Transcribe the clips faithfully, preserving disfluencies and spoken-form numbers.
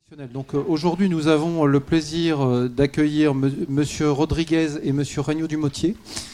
Donc euh, aujourd'hui, nous avons le plaisir euh, d'accueillir M. Monsieur Rodriguez et Monsieur Regnault du Mottier,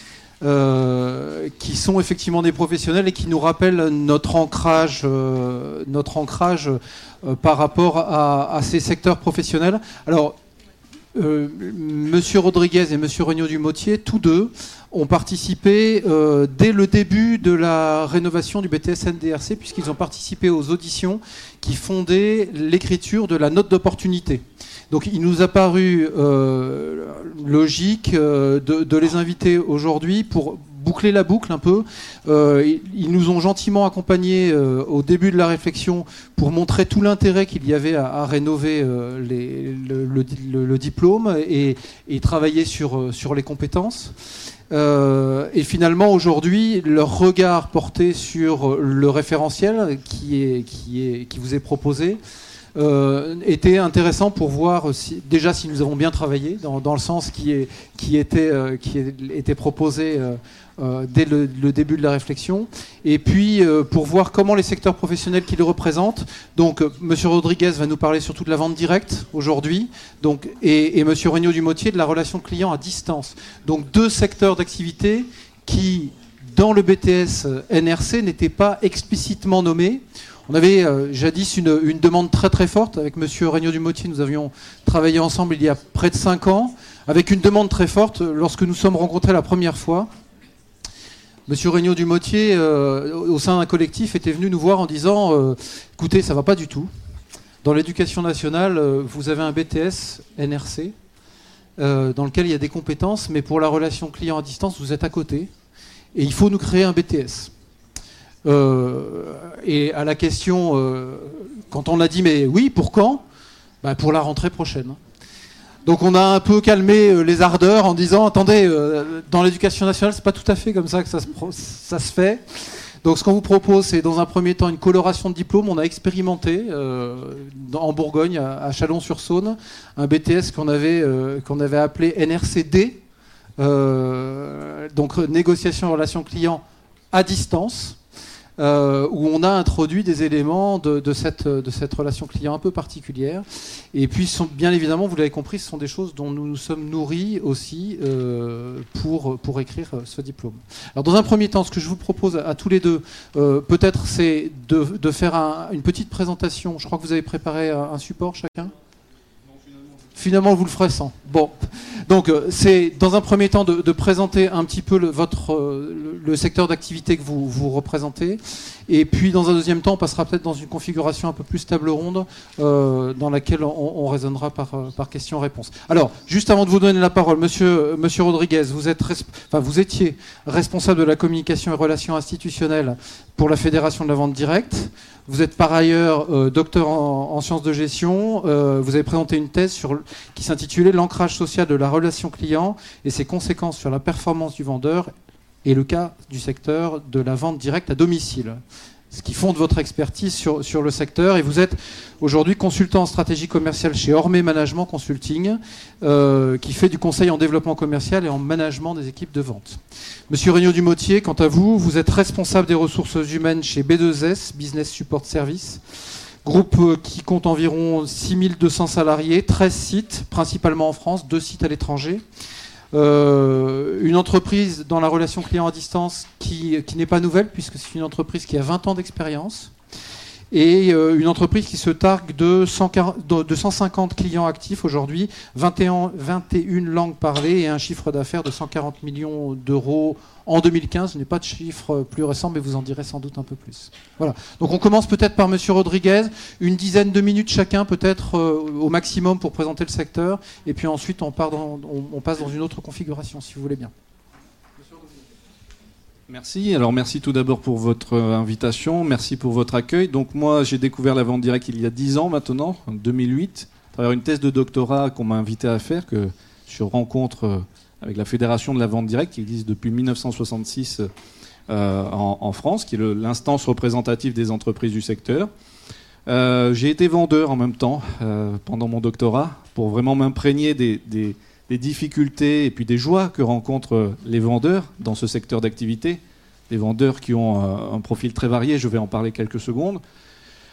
euh, qui sont effectivement des professionnels et qui nous rappellent notre ancrage, euh, notre ancrage euh, par rapport à, à ces secteurs professionnels. Alors, euh, Monsieur Rodriguez et Monsieur Regnault du Mottier, tous deux, ont participé euh, dès le début de la rénovation du B T S N D R C, puisqu'ils ont participé aux auditions qui fondaient l'écriture de la note d'opportunité. Donc il nous a paru euh, logique euh, de, de les inviter aujourd'hui pour boucler la boucle un peu. Euh, ils nous ont gentiment accompagnés euh, au début de la réflexion pour montrer tout l'intérêt qu'il y avait à, à rénover euh, les, le, le, le, le diplôme et, et travailler sur, sur les compétences. Euh, et finalement, aujourd'hui, leur regard porté sur le référentiel qui, est, qui, est, qui vous est proposé euh, était intéressant pour voir si, déjà si nous avons bien travaillé dans, dans le sens qui, est, qui, était, euh, qui est, était proposé euh, euh, dès le, le début de la réflexion, et puis euh, pour voir comment les secteurs professionnels qui le représentent. Donc, euh, M. Rodriguez va nous parler surtout de la vente directe aujourd'hui, donc, et, et M. Regnault du Mottier de la relation client à distance. Donc, deux secteurs d'activité qui, dans le B T S N R C, n'étaient pas explicitement nommés. On avait euh, jadis une, une demande très très forte avec M. Regnault du Mottier. Nous avions travaillé ensemble il y a près de cinq ans, avec une demande très forte lorsque nous sommes rencontrés la première fois. M. Regnault du Mottier, euh, au sein d'un collectif, était venu nous voir en disant euh, « Écoutez, ça ne va pas du tout. Dans l'éducation nationale, euh, vous avez un B T S N R C euh, dans lequel il y a des compétences, mais pour la relation client à distance, vous êtes à côté. Et il faut nous créer un B T S. Euh, » Et à la question, euh, quand on a dit « Mais oui, pour quand ?» bah, pour la rentrée prochaine. Donc on a un peu calmé les ardeurs en disant « Attendez, euh, dans l'éducation nationale, c'est pas tout à fait comme ça que ça se, ça se fait. » Donc ce qu'on vous propose, c'est dans un premier temps une coloration de diplôme. On a expérimenté euh, en Bourgogne, à, à Chalon-sur-Saône, un B T S qu'on avait, euh, qu'on avait appelé N R C D, euh, donc négociation et relations clients à distance. Euh, où on a introduit des éléments de, de, cette, de cette relation client un peu particulière. Et puis, sont, bien évidemment, vous l'avez compris, ce sont des choses dont nous nous sommes nourris aussi euh, pour, pour écrire ce diplôme. Alors, dans un premier temps, ce que je vous propose à, à tous les deux, euh, peut-être, c'est de, de faire un, une petite présentation. Je crois que vous avez préparé un, un support chacun ? Finalement, vous le ferez sans. Bon, donc euh, c'est dans un premier temps de, de présenter un petit peu le, votre, euh, le, le secteur d'activité que vous, vous représentez. Et puis, dans un deuxième temps, on passera peut-être dans une configuration un peu plus table ronde, euh, dans laquelle on, on raisonnera par, par question-réponse. Alors, juste avant de vous donner la parole, Monsieur, Monsieur Rodriguez, vous, êtes resp- enfin, vous étiez responsable de la communication et relations institutionnelles pour la Fédération de la vente directe. Vous êtes par ailleurs euh, docteur en, en sciences de gestion. Euh, vous avez présenté une thèse sur, qui s'intitulait « L'ancrage social de la relation client et ses conséquences sur la performance du vendeur et le cas du secteur de la vente directe à domicile ». Ce qui fonde votre expertise sur, sur le secteur. Et vous êtes aujourd'hui consultant en stratégie commerciale chez Ormé Management Consulting, euh, qui fait du conseil en développement commercial et en management des équipes de vente. Monsieur Regnault du Mottier, quant à vous, vous êtes responsable des ressources humaines chez B deux S, Business Support Service, groupe qui compte environ six mille deux cents salariés, treize sites, principalement en France, deux sites à l'étranger. Euh, une entreprise dans la relation client à distance qui, qui n'est pas nouvelle, puisque c'est une entreprise qui a vingt ans d'expérience, et euh, une entreprise qui se targue de, cent quarante, de cent cinquante clients actifs aujourd'hui, vingt et un, vingt et une langues parlées et un chiffre d'affaires de cent quarante millions d'euros en deux mille quinze. Ce n'est pas de chiffre plus récent, mais vous en direz sans doute un peu plus. Voilà. Donc on commence peut-être par Monsieur Rodriguez, une dizaine de minutes chacun peut-être euh, au maximum pour présenter le secteur, et puis ensuite on, part dans, on, on passe dans une autre configuration, si vous voulez bien. Merci. Alors merci tout d'abord pour votre invitation, merci pour votre accueil. Donc moi j'ai découvert la vente directe il y a dix ans maintenant, en deux mille huit, à travers une thèse de doctorat qu'on m'a invité à faire, que je rencontre avec la Fédération de la vente directe qui existe depuis mille neuf cent soixante-six euh, en, en France, qui est le, l'instance représentative des entreprises du secteur. Euh, j'ai été vendeur en même temps euh, pendant mon doctorat pour vraiment m'imprégner des, des des difficultés et puis des joies que rencontrent les vendeurs dans ce secteur d'activité, des vendeurs qui ont un profil très varié, je vais en parler quelques secondes.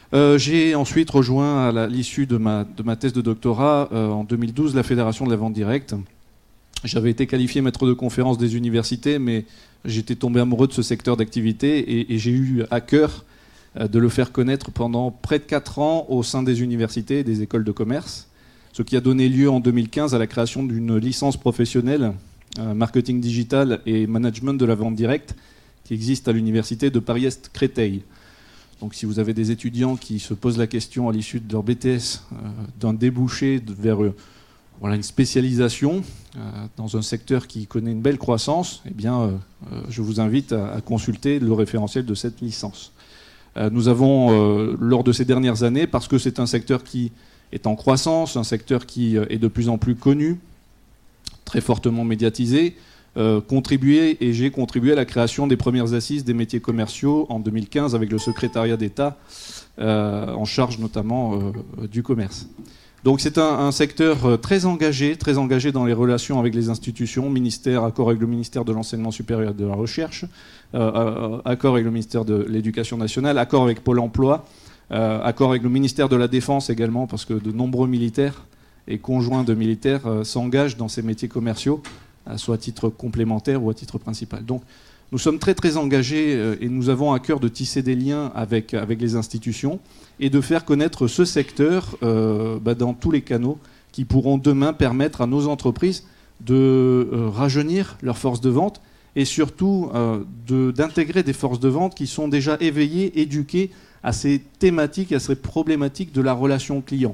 Euh, j'ai ensuite rejoint à l'issue de ma, de ma thèse de doctorat euh, en deux mille douze la Fédération de la vente directe. J'avais été qualifié maître de conférence des universités, mais j'étais tombé amoureux de ce secteur d'activité et, et j'ai eu à cœur euh, de le faire connaître pendant près de quatre ans au sein des universités et des écoles de commerce, ce qui a donné lieu en deux mille quinze à la création d'une licence professionnelle euh, marketing digital et management de la vente directe qui existe à l'université de Paris-Est Créteil. Donc si vous avez des étudiants qui se posent la question à l'issue de leur B T S euh, d'un débouché vers euh, voilà, une spécialisation euh, dans un secteur qui connaît une belle croissance, eh bien, euh, euh, je vous invite à, à consulter le référentiel de cette licence. Euh, nous avons, euh, lors de ces dernières années, parce que c'est un secteur qui est en croissance, un secteur qui euh, est de plus en plus connu, très fortement médiatisé, euh, contribué, et j'ai contribué à la création des premières assises des métiers commerciaux en deux mille quinze avec le secrétariat d'État euh, en charge notamment euh, du commerce. Donc c'est un, un secteur très engagé, très engagé dans les relations avec les institutions, ministère, accord avec le ministère de l'Enseignement supérieur et de la Recherche, euh, accord avec le ministère de l'Éducation nationale, accord avec Pôle emploi, euh, accord avec le ministère de la Défense également, parce que de nombreux militaires et conjoints de militaires euh, s'engagent dans ces métiers commerciaux, euh, soit à titre complémentaire ou à titre principal. Donc nous sommes très très engagés euh, et nous avons à cœur de tisser des liens avec, avec les institutions et de faire connaître ce secteur euh, bah, dans tous les canaux qui pourront demain permettre à nos entreprises de euh, rajeunir leurs forces de vente et surtout euh, de, d'intégrer des forces de vente qui sont déjà éveillées, éduquées à ces thématiques, à ces problématiques de la relation client.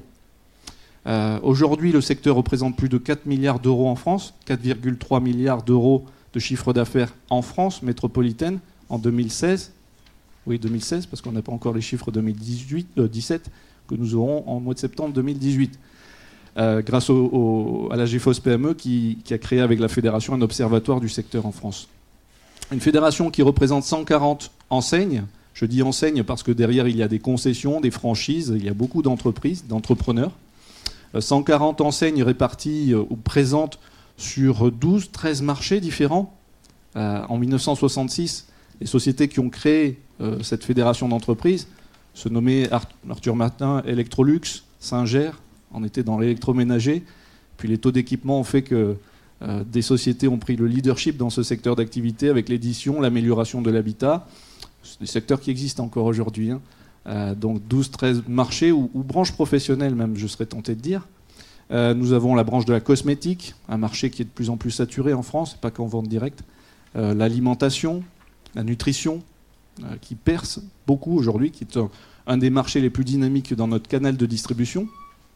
Euh, aujourd'hui, le secteur représente plus de quatre milliards d'euros en France, quatre virgule trois milliards d'euros de chiffre d'affaires en France métropolitaine en deux mille seize. Oui, deux mille seize, parce qu'on n'a pas encore les chiffres deux mille dix-huit, euh, dix-sept que nous aurons en mois de septembre deux mille dix-huit. Euh, grâce au, au, à la G F O S P M E qui, qui a créé avec la fédération un observatoire du secteur en France. Une fédération qui représente cent quarante enseignes. Je dis enseignes parce que derrière il y a des concessions, des franchises, il y a beaucoup d'entreprises, d'entrepreneurs. Euh, cent quarante enseignes réparties euh, ou présentes sur douze, treize marchés différents. Euh, en mille neuf cent soixante-six, les sociétés qui ont créé euh, cette fédération d'entreprises se nommaient Arthur Martin, Electrolux, Singer. On était dans l'électroménager. Puis les taux d'équipement ont fait que euh, des sociétés ont pris le leadership dans ce secteur d'activité avec l'édition, l'amélioration de l'habitat. C'est des secteurs qui existent encore aujourd'hui. Hein. Euh, donc douze treize marchés ou, ou branches professionnelles même, je serais tenté de dire. Euh, nous avons la branche de la cosmétique, un marché qui est de plus en plus saturé en France, pas qu'en vente directe. Euh, l'alimentation, la nutrition, euh, qui perce beaucoup aujourd'hui, qui est un, un des marchés les plus dynamiques dans notre canal de distribution.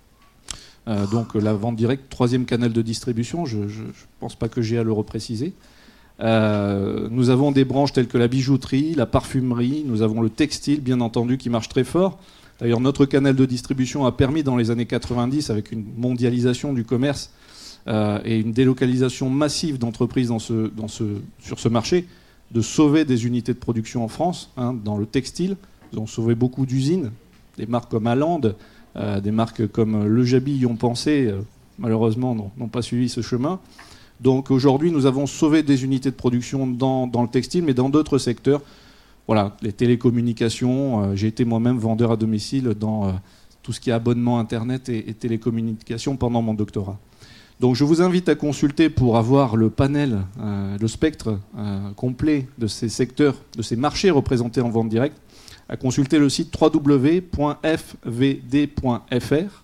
Euh, donc la vente directe, troisième canal de distribution, je ne pense pas que j'ai à le repréciser. Euh, nous avons des branches telles que la bijouterie, la parfumerie, nous avons le textile, bien entendu, qui marche très fort. D'ailleurs, notre canal de distribution a permis dans les années quatre-vingt-dix, avec une mondialisation du commerce euh, et une délocalisation massive d'entreprises dans ce, dans ce, sur ce marché, de sauver des unités de production en France, hein, dans le textile. Nous avons sauvé beaucoup d'usines, des marques comme Allende, euh, des marques comme Le Jabi y ont pensé, euh, malheureusement n'ont pas suivi ce chemin. Donc aujourd'hui, nous avons sauvé des unités de production dans, dans le textile, mais dans d'autres secteurs. Voilà, les télécommunications. Euh, j'ai été moi-même vendeur à domicile dans euh, tout ce qui est abonnement Internet et, et télécommunications pendant mon doctorat. Donc je vous invite à consulter pour avoir le panel, euh, le spectre euh, complet de ces secteurs, de ces marchés représentés en vente directe, à consulter le site w w w point f v d point f r.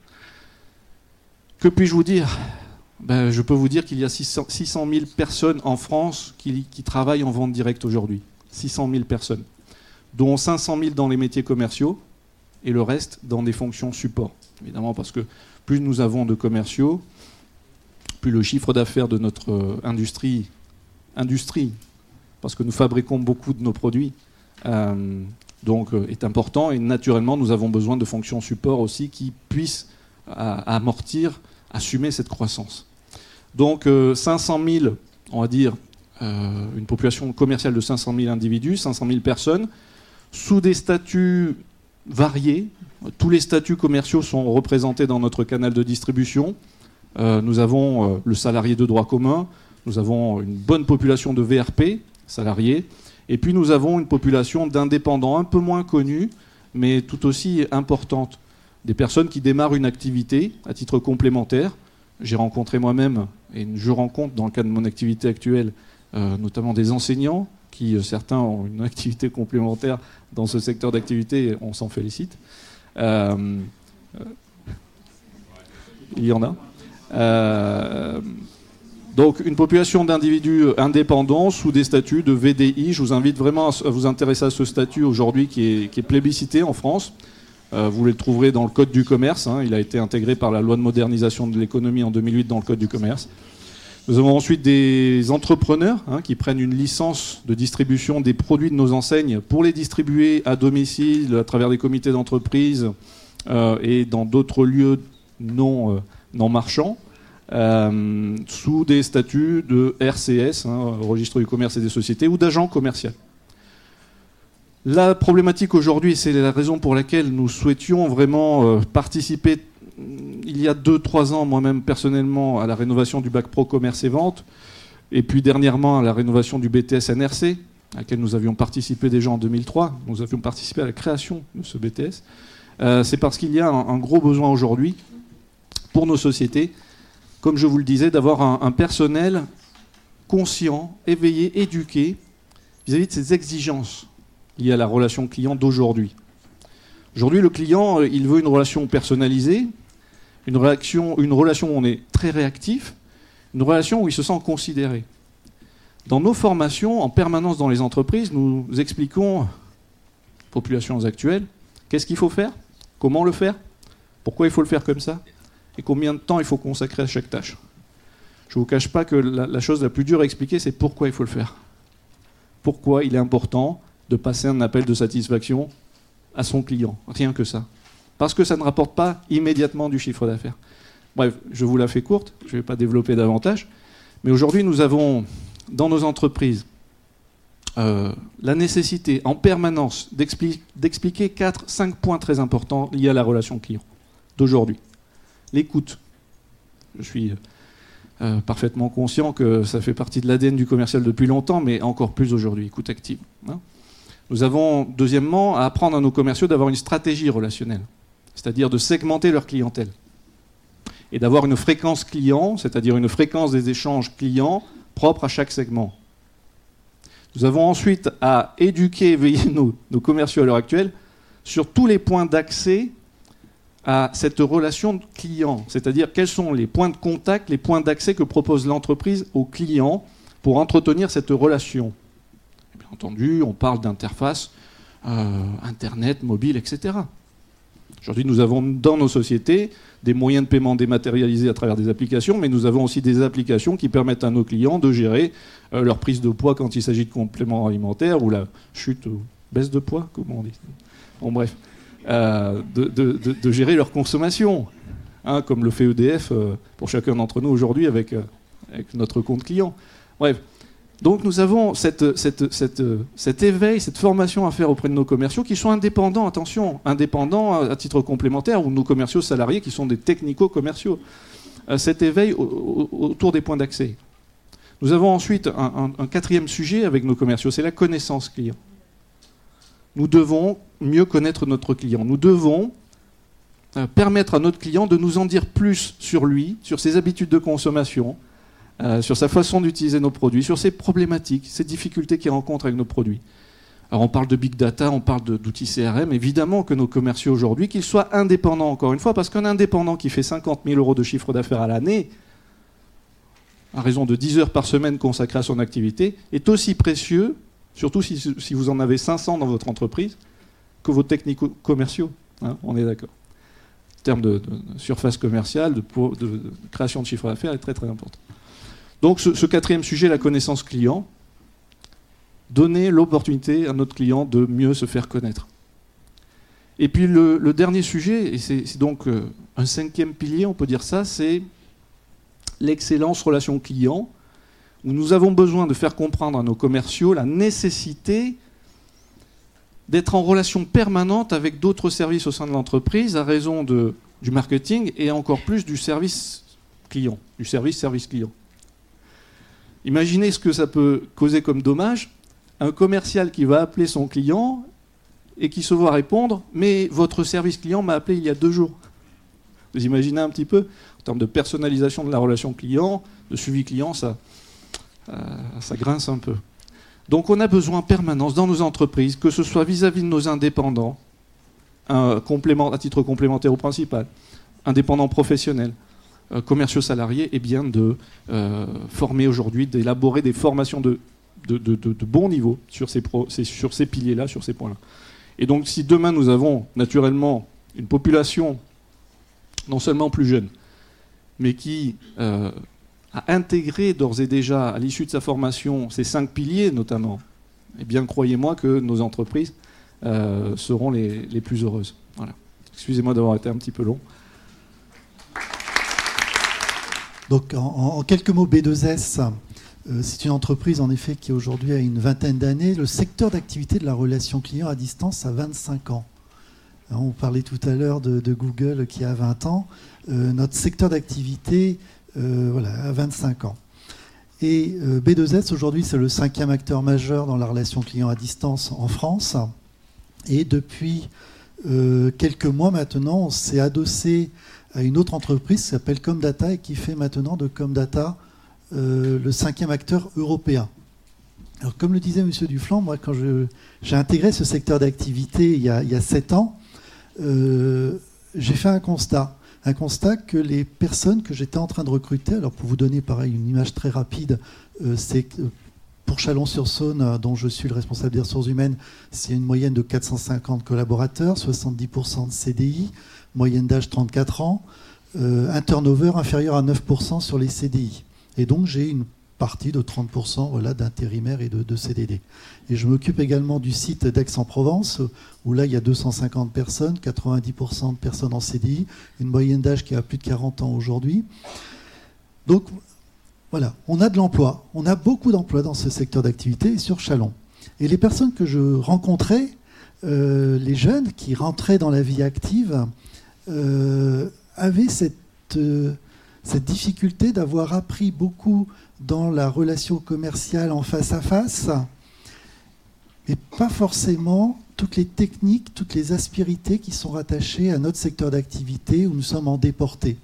Que puis-je vous dire ? Ben, je peux vous dire qu'il y a six cent mille personnes en France qui, qui travaillent en vente directe aujourd'hui. six cent mille personnes, dont cinq cent mille dans les métiers commerciaux et le reste dans des fonctions support. Évidemment, parce que plus nous avons de commerciaux, plus le chiffre d'affaires de notre euh, industrie, industrie, parce que nous fabriquons beaucoup de nos produits, euh, donc, euh, est important. Et naturellement, nous avons besoin de fonctions support aussi qui puissent à, à amortir, assumer cette croissance. Donc euh, cinq cent mille, on va dire, euh, une population commerciale de cinq cent mille individus, cinq cent mille personnes, sous des statuts variés. Tous les statuts commerciaux sont représentés dans notre canal de distribution. Euh, nous avons euh, le salarié de droit commun, nous avons une bonne population de V R P, salariés, et puis nous avons une population d'indépendants un peu moins connus, mais tout aussi importante. Des personnes qui démarrent une activité à titre complémentaire. J'ai rencontré moi-même, et je rencontre dans le cadre de mon activité actuelle, euh, notamment des enseignants, qui euh, certains ont une activité complémentaire dans ce secteur d'activité, et on s'en félicite. Euh, euh, il y en a. Euh, donc une population d'individus indépendants sous des statuts de V D I. Je vous invite vraiment à vous intéresser à ce statut aujourd'hui qui est, qui est plébiscité en France. Euh, vous le trouverez dans le Code du commerce. Hein. Il a été intégré par la loi de modernisation de l'économie en deux mille huit dans le Code du commerce. Nous avons ensuite des entrepreneurs hein, qui prennent une licence de distribution des produits de nos enseignes pour les distribuer à domicile, à travers des comités d'entreprise euh, et dans d'autres lieux non, euh, non marchands, euh, sous des statuts de R C S, hein, Registre du commerce et des sociétés, ou d'agents commerciaux. La problématique aujourd'hui, c'est la raison pour laquelle nous souhaitions vraiment euh, participer, il y a deux trois ans, moi-même personnellement, à la rénovation du bac pro commerce et vente, et puis dernièrement à la rénovation du B T S N R C, à laquelle nous avions participé déjà en deux mille trois. Nous avions participé à la création de ce B T S. Euh, c'est parce qu'il y a un, un gros besoin aujourd'hui, pour nos sociétés, comme je vous le disais, d'avoir un, un personnel conscient, éveillé, éduqué, vis-à-vis de ces exigences liées à la relation client d'aujourd'hui. Aujourd'hui, le client, il veut une relation personnalisée, une, réaction, une relation où on est très réactif, une relation où il se sent considéré. Dans nos formations, en permanence dans les entreprises, nous expliquons aux populations actuelles qu'est-ce qu'il faut faire, comment le faire, pourquoi il faut le faire comme ça, et combien de temps il faut consacrer à chaque tâche. Je ne vous cache pas que la, la chose la plus dure à expliquer, c'est pourquoi il faut le faire. Pourquoi il est important de passer un appel de satisfaction à son client. Rien que ça. Parce que ça ne rapporte pas immédiatement du chiffre d'affaires. Bref, je vous la fais courte, je ne vais pas développer davantage. Mais aujourd'hui, nous avons dans nos entreprises euh, la nécessité en permanence d'expli- d'expliquer quatre, cinq points très importants liés à la relation client d'aujourd'hui. L'écoute. Je suis euh, parfaitement conscient que ça fait partie de l'A D N du commercial depuis longtemps, mais encore plus aujourd'hui, écoute active. Hein. Nous avons, deuxièmement, à apprendre à nos commerciaux d'avoir une stratégie relationnelle, c'est-à-dire de segmenter leur clientèle et d'avoir une fréquence client, c'est-à-dire une fréquence des échanges clients propre à chaque segment. Nous avons ensuite à éduquer et éveiller nos, nos commerciaux à l'heure actuelle sur tous les points d'accès à cette relation client, c'est-à-dire quels sont les points de contact, les points d'accès que propose l'entreprise aux clients pour entretenir cette relation. Bien entendu, on parle d'interface, euh, Internet, mobile, et cetera. Aujourd'hui, nous avons dans nos sociétés des moyens de paiement dématérialisés à travers des applications, mais nous avons aussi des applications qui permettent à nos clients de gérer euh, leur prise de poids quand il s'agit de compléments alimentaires ou la chute ou baisse de poids, comment on dit. Bon, bref, euh, de, de, de, de gérer leur consommation, hein, comme le fait E D F euh, pour chacun d'entre nous aujourd'hui avec, euh, avec notre compte client. Bref. Donc nous avons cette, cette, cette, cet éveil, cette formation à faire auprès de nos commerciaux qui sont indépendants, attention, indépendants à titre complémentaire, ou nos commerciaux salariés qui sont des technico-commerciaux. Euh, cet éveil au, au, autour des points d'accès. Nous avons ensuite un, un, un quatrième sujet avec nos commerciaux, c'est la connaissance client. Nous devons mieux connaître notre client. Nous devons euh, permettre à notre client de nous en dire plus sur lui, sur ses habitudes de consommation, Euh, sur sa façon d'utiliser nos produits, sur ses problématiques, ses difficultés qu'il rencontre avec nos produits. Alors on parle de big data, on parle de, d'outils C R M, évidemment que nos commerciaux aujourd'hui, qu'ils soient indépendants encore une fois, parce qu'un indépendant qui fait cinquante mille euros de chiffre d'affaires à l'année, à raison de dix heures par semaine consacrées à son activité, est aussi précieux, surtout si, si vous en avez cinq cents dans votre entreprise, que vos technico-commerciaux, hein, on est d'accord. En termes de, de surface commerciale, de, de, de création de chiffre d'affaires est très très important. Donc ce, ce quatrième sujet, la connaissance client, donner l'opportunité à notre client de mieux se faire connaître. Et puis le, le dernier sujet, et c'est, c'est donc euh, un cinquième pilier, on peut dire ça, c'est l'excellence relation client, où nous avons besoin de faire comprendre à nos commerciaux la nécessité d'être en relation permanente avec d'autres services au sein de l'entreprise à raison de, du marketing et encore plus du service client, du service service client. Imaginez ce que ça peut causer comme dommage. Un commercial qui va appeler son client et qui se voit répondre « Mais votre service client m'a appelé il y a deux jours ». Vous imaginez un petit peu, en termes de personnalisation de la relation client, de suivi client, ça, euh, ça grince un peu. Donc on a besoin en permanence dans nos entreprises, que ce soit vis-à-vis de nos indépendants, un complément, à titre complémentaire au principal, indépendants professionnels, euh, commerciaux salariés, et bien de euh, former aujourd'hui, d'élaborer des formations de, de, de, de, de bon niveau sur ces, pro, sur ces piliers-là, sur ces points-là. Et donc si demain nous avons naturellement une population non seulement plus jeune, mais qui euh, a intégré d'ores et déjà, à l'issue de sa formation, ces cinq piliers notamment, eh bien croyez-moi que nos entreprises euh, seront les, les plus heureuses. Voilà. Excusez-moi d'avoir été un petit peu long. Donc en, en quelques mots, B deux S, euh, c'est une entreprise en effet qui aujourd'hui a une vingtaine d'années. Le secteur d'activité de la relation client à distance a vingt-cinq ans. Alors, on parlait tout à l'heure de, de Google qui a vingt ans. Euh, notre secteur d'activité euh, voilà, a vingt-cinq ans. Et euh, B deux S aujourd'hui c'est le cinquième acteur majeur dans la relation client à distance en France. Et depuis euh, quelques mois maintenant, on s'est adossé à une autre entreprise qui s'appelle Comdata et qui fait maintenant de Comdata euh, le cinquième acteur européen. Alors, comme le disait M. Dufland, moi, quand je, j'ai intégré ce secteur d'activité il y a, il y a sept ans, euh, j'ai fait un constat. Un constat que les personnes que j'étais en train de recruter, alors pour vous donner pareil une image très rapide, euh, c'est que pour Chalon-sur-Saône, dont je suis le responsable des ressources humaines, c'est une moyenne de quatre cent cinquante collaborateurs, soixante-dix pour cent de C D I, moyenne d'âge trente-quatre ans, euh, un turnover inférieur à neuf pour cent sur les C D I. Et donc j'ai une partie de trente pour cent voilà, d'intérimaires et de, de C D D. Et je m'occupe également du site d'Aix-en-Provence, où là il y a deux cent cinquante personnes, quatre-vingt-dix pour cent de personnes en C D I, une moyenne d'âge qui a plus de quarante ans aujourd'hui. Donc voilà, on a de l'emploi, on a beaucoup d'emplois dans ce secteur d'activité et sur Chalon. Et les personnes que je rencontrais, euh, les jeunes qui rentraient dans la vie active, euh, avaient cette, euh, cette difficulté d'avoir appris beaucoup dans la relation commerciale en face à face, mais pas forcément toutes les techniques, toutes les aspérités qui sont rattachées à notre secteur d'activité où nous sommes en déporté.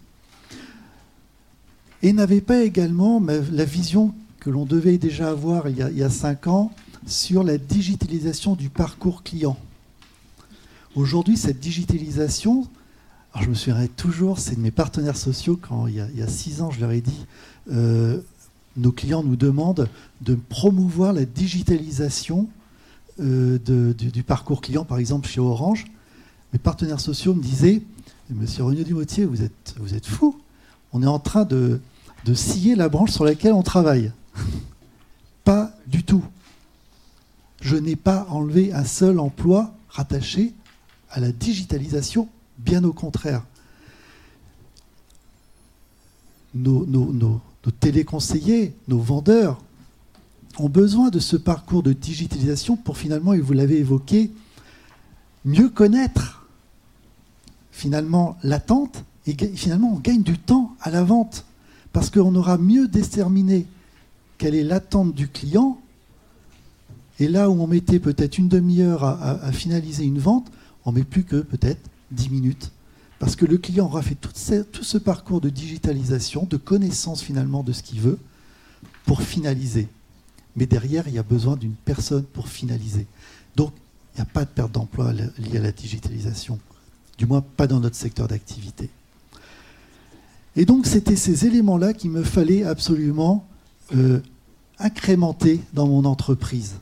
Et n'avait pas également la vision que l'on devait déjà avoir il y a, il y a cinq ans sur la digitalisation du parcours client. Aujourd'hui, cette digitalisation, alors je me souviendrai toujours, c'est de mes partenaires sociaux, quand il y a, il y a six ans, je leur ai dit, euh, nos clients nous demandent de promouvoir la digitalisation euh, de, du, du parcours client, par exemple chez Orange. Mes partenaires sociaux me disaient, Monsieur Regnault Dumotier, vous êtes, vous êtes fou, on est en train de... de scier la branche sur laquelle on travaille. Pas du tout. Je n'ai pas enlevé un seul emploi rattaché à la digitalisation, bien au contraire. Nos, nos, nos, nos téléconseillers, nos vendeurs ont besoin de ce parcours de digitalisation pour finalement, et vous l'avez évoqué, mieux connaître finalement l'attente et finalement on gagne du temps à la vente. Parce qu'on aura mieux déterminé quelle est l'attente du client. Et là où on mettait peut-être une demi-heure à, à, à finaliser une vente, on ne met plus que peut-être dix minutes. Parce que le client aura fait tout ce, tout ce parcours de digitalisation, de connaissance finalement de ce qu'il veut, pour finaliser. Mais derrière, il y a besoin d'une personne pour finaliser. Donc, il n'y a pas de perte d'emploi liée à la digitalisation. Du moins, pas dans notre secteur d'activité. Et donc, c'était ces éléments-là qu'il me fallait absolument euh, incrémenter dans mon entreprise.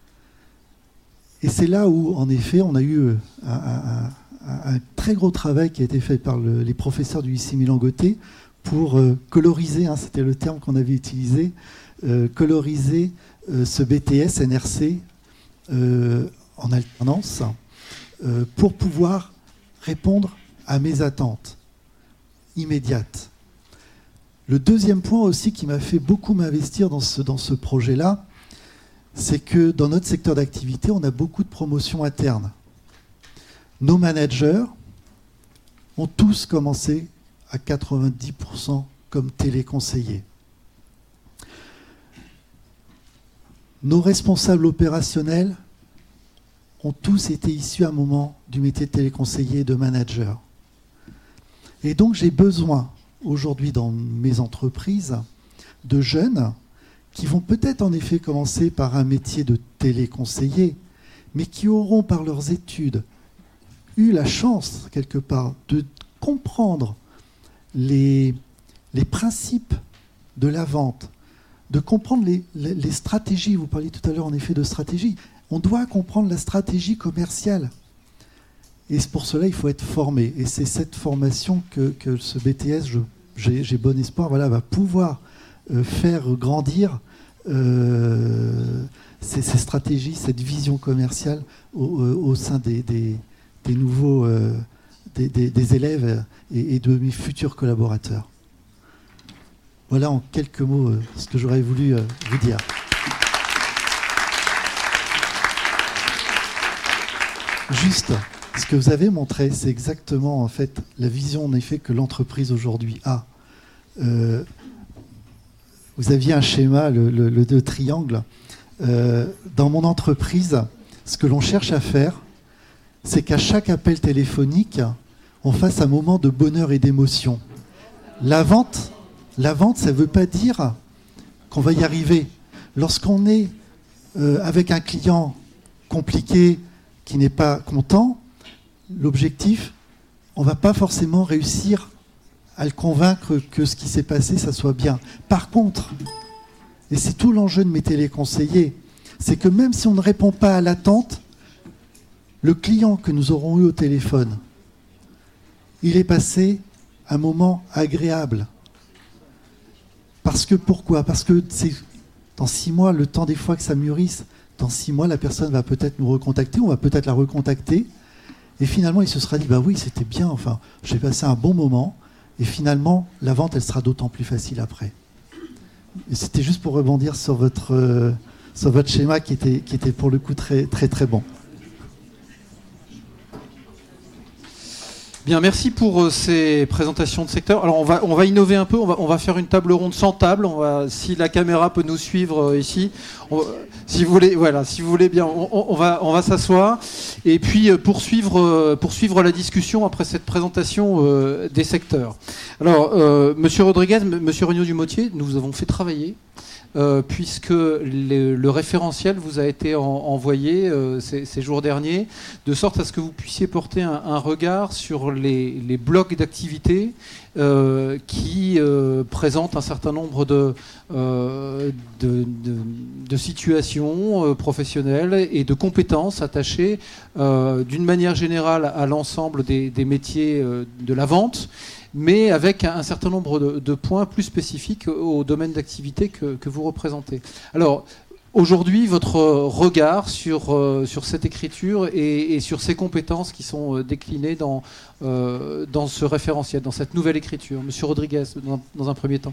Et c'est là où, en effet, on a eu un, un, un, un très gros travail qui a été fait par le, les professeurs du lycée Milan-Gauthier pour euh, coloriser, hein, c'était le terme qu'on avait utilisé, euh, coloriser euh, ce B T S N R C euh, en alternance euh, pour pouvoir répondre à mes attentes immédiates. Le deuxième point aussi qui m'a fait beaucoup m'investir dans ce, dans ce projet-là, c'est que dans notre secteur d'activité, on a beaucoup de promotions internes. Nos managers ont tous commencé à quatre-vingt-dix pour cent comme téléconseillers. Nos responsables opérationnels ont tous été issus à un moment du métier de téléconseiller et de manager. Et donc j'ai besoin aujourd'hui dans mes entreprises de jeunes qui vont peut-être en effet commencer par un métier de téléconseiller, mais qui auront par leurs études eu la chance quelque part de comprendre les, les principes de la vente, de comprendre les, les, les stratégies. Vous parliez tout à l'heure en effet de stratégie. On doit comprendre la stratégie commerciale. Et pour cela, il faut être formé. Et c'est cette formation que, que ce B T S, je, j'ai, j'ai bon espoir, voilà, va pouvoir euh, faire grandir euh, ces, ces stratégies, cette vision commerciale au, au sein des, des, des nouveaux euh, des, des, des élèves et, et de mes futurs collaborateurs. Voilà en quelques mots euh, ce que j'aurais voulu euh, vous dire. Juste, ce que vous avez montré, c'est exactement en fait la vision en effet que l'entreprise aujourd'hui a. Euh, vous aviez un schéma, le, le, le deux triangles. Euh, dans mon entreprise, ce que l'on cherche à faire, c'est qu'à chaque appel téléphonique, on fasse un moment de bonheur et d'émotion. La vente, la vente, ça ne veut pas dire qu'on va y arriver. Lorsqu'on est euh, avec un client compliqué, qui n'est pas content, l'objectif, on ne va pas forcément réussir à le convaincre que ce qui s'est passé, ça soit bien. Par contre, et c'est tout l'enjeu de mes téléconseillers, c'est que même si on ne répond pas à l'attente, le client que nous aurons eu au téléphone, il est passé un moment agréable. Parce que pourquoi ? Parce que c'est dans six mois, le temps des fois que ça mûrisse, dans six mois, la personne va peut-être nous recontacter, on va peut-être la recontacter, et finalement, il se sera dit, bah oui, c'était bien, enfin, j'ai passé un bon moment, et finalement, la vente, elle sera d'autant plus facile après. Et c'était juste pour rebondir sur votre, euh, sur votre schéma qui était, qui était pour le coup très, très, très bon. Bien, merci pour euh, ces présentations de secteur. Alors on va, on va innover un peu, on va, on va faire une table ronde sans table. On va, si la caméra peut nous suivre euh, ici, on, si vous voulez, voilà, si vous voulez bien, on, on va, on va s'asseoir et puis euh, poursuivre, euh, poursuivre la discussion après cette présentation euh, des secteurs. Alors, euh, Monsieur Rodriguez, M- Monsieur Regnault-Dumotier, nous vous avons fait travailler. Euh, puisque le, le référentiel vous a été en, envoyé euh, ces, ces jours derniers, de sorte à ce que vous puissiez porter un, un regard sur les, les blocs d'activité euh, qui euh, présentent un certain nombre de, euh, de, de, de situations euh, professionnelles et de compétences attachées euh, d'une manière générale à l'ensemble des, des métiers euh, de la vente, mais avec un certain nombre de, de points plus spécifiques au domaine d'activité que, que vous représentez. Alors, aujourd'hui, votre regard sur, euh, sur cette écriture et, et sur ces compétences qui sont euh, déclinées dans, euh, dans ce référentiel, dans cette nouvelle écriture. Monsieur Rodriguez, dans, dans un premier temps.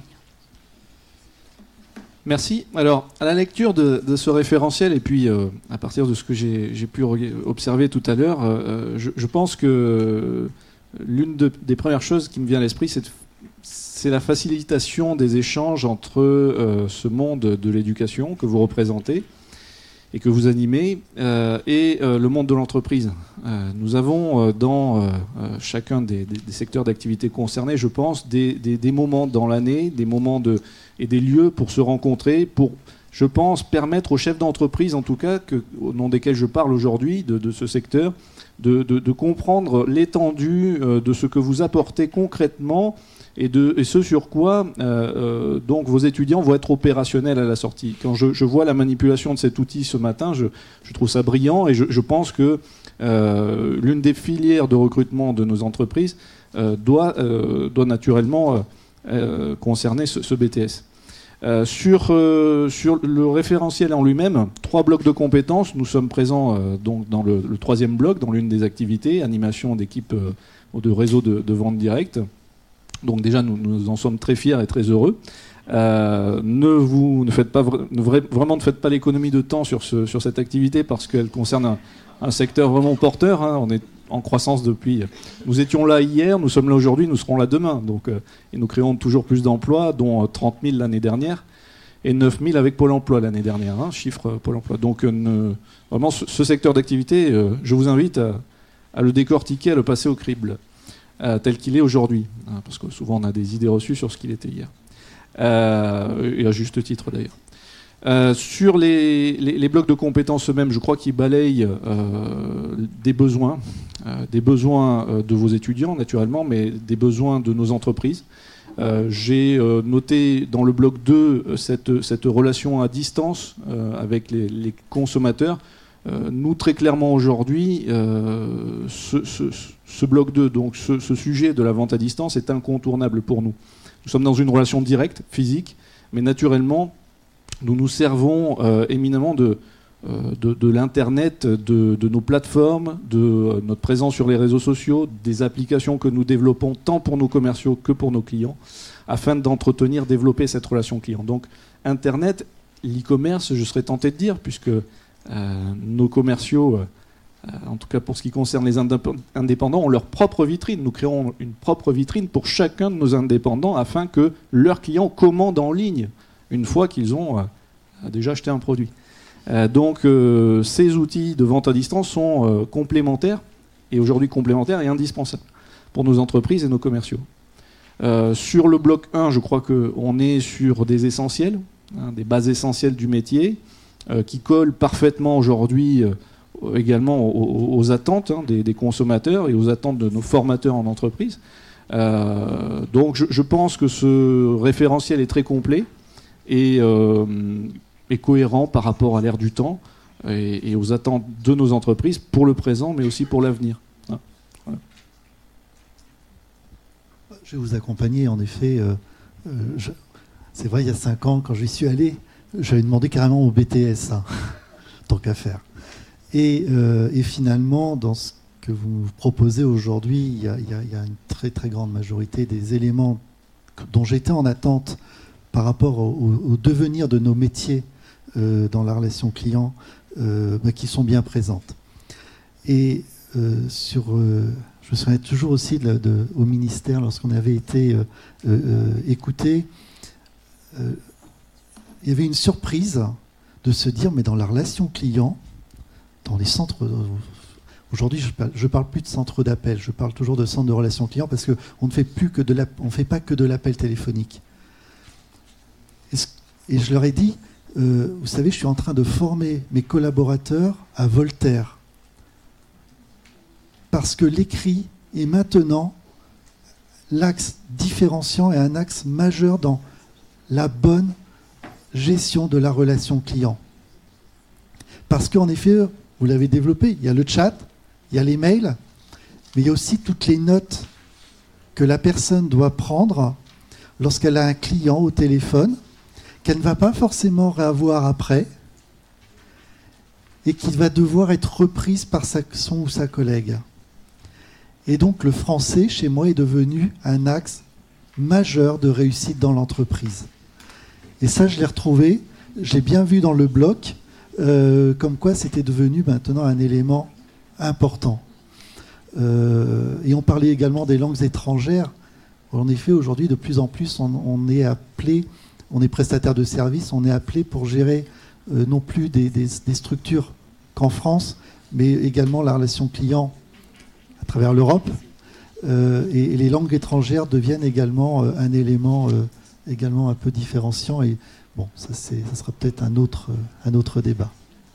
Merci. Alors, à la lecture de, de ce référentiel, et puis euh, à partir de ce que j'ai, j'ai pu observer tout à l'heure, euh, je, je pense que euh, l'une de, des premières choses qui me vient à l'esprit, c'est, de, c'est la facilitation des échanges entre euh, ce monde de l'éducation que vous représentez et que vous animez euh, et euh, le monde de l'entreprise. Euh, nous avons euh, dans euh, chacun des, des, des secteurs d'activité concernés, je pense, des, des, des moments dans l'année, des moments de, et des lieux pour se rencontrer, pour, je pense, permettre aux chefs d'entreprise, en tout cas, que, au nom desquels je parle aujourd'hui, de, de ce secteur, De, de, de comprendre l'étendue euh, de ce que vous apportez concrètement et, de, et ce sur quoi euh, euh, donc vos étudiants vont être opérationnels à la sortie. Quand je, je vois la manipulation de cet outil ce matin, je, je trouve ça brillant et je, je pense que euh, l'une des filières de recrutement de nos entreprises euh, doit, euh, doit naturellement euh, euh, concerner ce, ce B T S. Euh, sur, euh, sur le référentiel en lui-même, trois blocs de compétences. Nous sommes présents euh, donc dans le, le troisième bloc, dans l'une des activités, animation d'équipe euh, ou de réseau de, de vente directe. Donc déjà, nous, nous en sommes très fiers et très heureux. Euh, ne vous ne faites pas ne, vraiment ne faites pas l'économie de temps sur, ce, sur cette activité parce qu'elle concerne un, un secteur vraiment porteur. Hein. On est en croissance depuis. Nous étions là hier, nous sommes là aujourd'hui, nous serons là demain. Donc, euh, et nous créons toujours plus d'emplois, dont trente mille l'année dernière. et neuf mille avec Pôle emploi l'année dernière, hein, chiffre euh, Pôle emploi. Donc euh, ne, vraiment ce, ce secteur d'activité, euh, je vous invite à, à le décortiquer, à le passer au crible, euh, tel qu'il est aujourd'hui, hein, parce que souvent on a des idées reçues sur ce qu'il était hier, euh, et à juste titre d'ailleurs. Euh, sur les, les, les blocs de compétences eux-mêmes, je crois qu'ils balayent euh, des besoins, euh, des besoins euh, de vos étudiants naturellement, mais des besoins de nos entreprises. Euh, j'ai euh, noté dans le bloc deux euh, cette, cette relation à distance euh, avec les, les consommateurs. Euh, nous, très clairement aujourd'hui, euh, ce, ce, ce bloc deux, donc ce, ce sujet de la vente à distance est incontournable pour nous. Nous sommes dans une relation directe, physique, mais naturellement, nous nous servons euh, éminemment de, euh, de, de l'Internet, de, de nos plateformes, de euh, notre présence sur les réseaux sociaux, des applications que nous développons tant pour nos commerciaux que pour nos clients, afin d'entretenir, développer cette relation client. Donc Internet, l'e-commerce, je serais tenté de dire, puisque euh, nos commerciaux, euh, en tout cas pour ce qui concerne les indép- indépendants, ont leur propre vitrine. Nous créons une propre vitrine pour chacun de nos indépendants afin que leurs clients commandent en ligne une fois qu'ils ont euh, déjà acheté un produit. Euh, donc euh, ces outils de vente à distance sont euh, complémentaires, et aujourd'hui complémentaires et indispensables pour nos entreprises et nos commerciaux. Euh, sur le bloc un, je crois qu'on est sur des essentiels, hein, des bases essentielles du métier, euh, qui collent parfaitement aujourd'hui euh, également aux, aux attentes hein, des, des consommateurs et aux attentes de nos formateurs en entreprise. Euh, donc je, je pense que ce référentiel est très complet et euh, est cohérent par rapport à l'ère du temps et, et aux attentes de nos entreprises pour le présent, mais aussi pour l'avenir. Hein, voilà. Je vais vous accompagner, en effet. Euh, euh, je, c'est vrai, il y a cinq ans, quand j'y suis allé, j'avais demandé carrément au B T S, hein, tant qu'à faire. Et, euh, et finalement, dans ce que vous proposez aujourd'hui, il y a, il y a, il y a une très très grande majorité des éléments dont j'étais en attente par rapport au, au, au devenir de nos métiers euh, dans la relation client, euh, bah, qui sont bien présentes. Et euh, sur, euh, je me souviens toujours aussi de, de, au ministère, lorsqu'on avait été euh, euh, écouté, euh, il y avait une surprise de se dire, mais dans la relation client, dans les centres... Euh, aujourd'hui, je ne parle plus de centre d'appel, je parle toujours de centre de relations clients, parce qu'on ne fait plus que de la, on fait pas que de l'appel téléphonique. Et je leur ai dit, euh, vous savez, je suis en train de former mes collaborateurs à Voltaire. Parce que l'écrit est maintenant l'axe différenciant et un axe majeur dans la bonne gestion de la relation client. Parce qu'en effet, vous l'avez développé, il y a le chat, il y a les mails, mais il y a aussi toutes les notes que la personne doit prendre lorsqu'elle a un client au téléphone, qu'elle ne va pas forcément réavoir après, et qui va devoir être reprise par sa, son ou sa collègue. Et donc le français, chez moi, est devenu un axe majeur de réussite dans l'entreprise. Et ça, je l'ai retrouvé, j'ai bien vu dans le bloc, euh, comme quoi c'était devenu maintenant un élément important. Euh, et on parlait également des langues étrangères. En effet, aujourd'hui, de plus en plus, on, on est appelé, on est prestataire de services, on est appelé pour gérer euh, non plus des, des, des structures qu'en France, mais également la relation client à travers l'Europe. Euh, et, et les langues étrangères deviennent également euh, un élément euh, également un peu différenciant. Et bon, ça, c'est, ça sera peut-être un autre, un autre débat.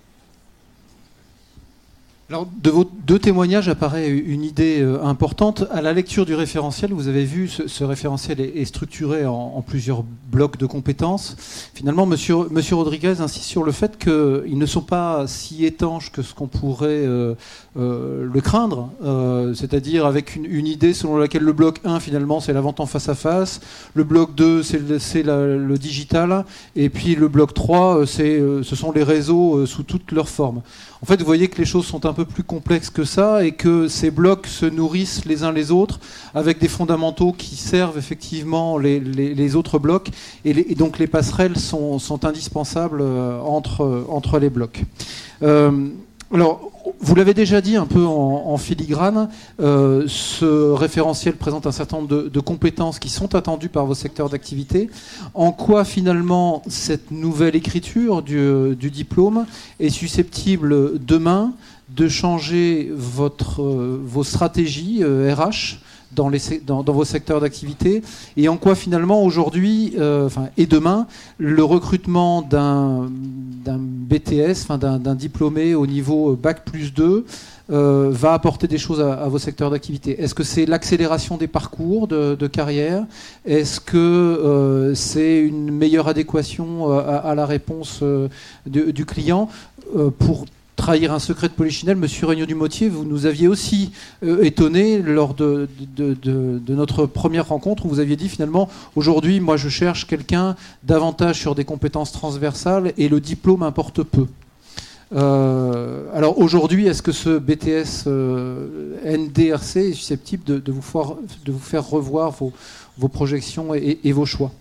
Alors, de vos deux témoignages apparaît une idée euh, importante. À la lecture du référentiel, vous avez vu, ce, ce référentiel est, est structuré en, en plusieurs blocs de compétences. Finalement, monsieur, monsieur Rodriguez insiste sur le fait qu'ils ne sont pas si étanches que ce qu'on pourrait euh, euh, le craindre. Euh, c'est-à-dire avec une, une idée selon laquelle le bloc un, finalement, c'est la vente en face à face. Le bloc deux, c'est le, c'est la, le digital. Et puis le bloc trois, c'est, ce sont les réseaux sous toutes leurs formes. En fait, vous voyez que les choses sont un peu plus complexes que ça et que ces blocs se nourrissent les uns les autres avec des fondamentaux qui servent effectivement les, les, les autres blocs et, les, et donc les passerelles sont, sont indispensables entre, entre les blocs. Euh, Alors, vous l'avez déjà dit un peu en, en filigrane, euh, ce référentiel présente un certain nombre de, de compétences qui sont attendues par vos secteurs d'activité. En quoi, finalement, cette nouvelle écriture du, du diplôme est susceptible, demain, de changer votre, euh, vos stratégies euh, R H dans, les, dans, dans vos secteurs d'activité, et en quoi finalement aujourd'hui euh, enfin, et demain le recrutement d'un, d'un B T S, enfin, d'un, d'un diplômé au niveau bac plus deux euh, va apporter des choses à, à vos secteurs d'activité. Est-ce que c'est l'accélération des parcours de, de carrière? Est-ce que euh, c'est une meilleure adéquation à, à la réponse euh, de, du client? euh, pour trahir un secret de Polichinelle, Monsieur Regnault du Mottier, vous nous aviez aussi euh, étonné lors de, de, de, de notre première rencontre où vous aviez dit finalement, aujourd'hui, moi je cherche quelqu'un davantage sur des compétences transversales et le diplôme importe peu. Euh, alors aujourd'hui, est-ce que ce B T S euh, N D R C est susceptible de, de, vous, faire, de vous faire revoir vos, vos projections et, et vos choix?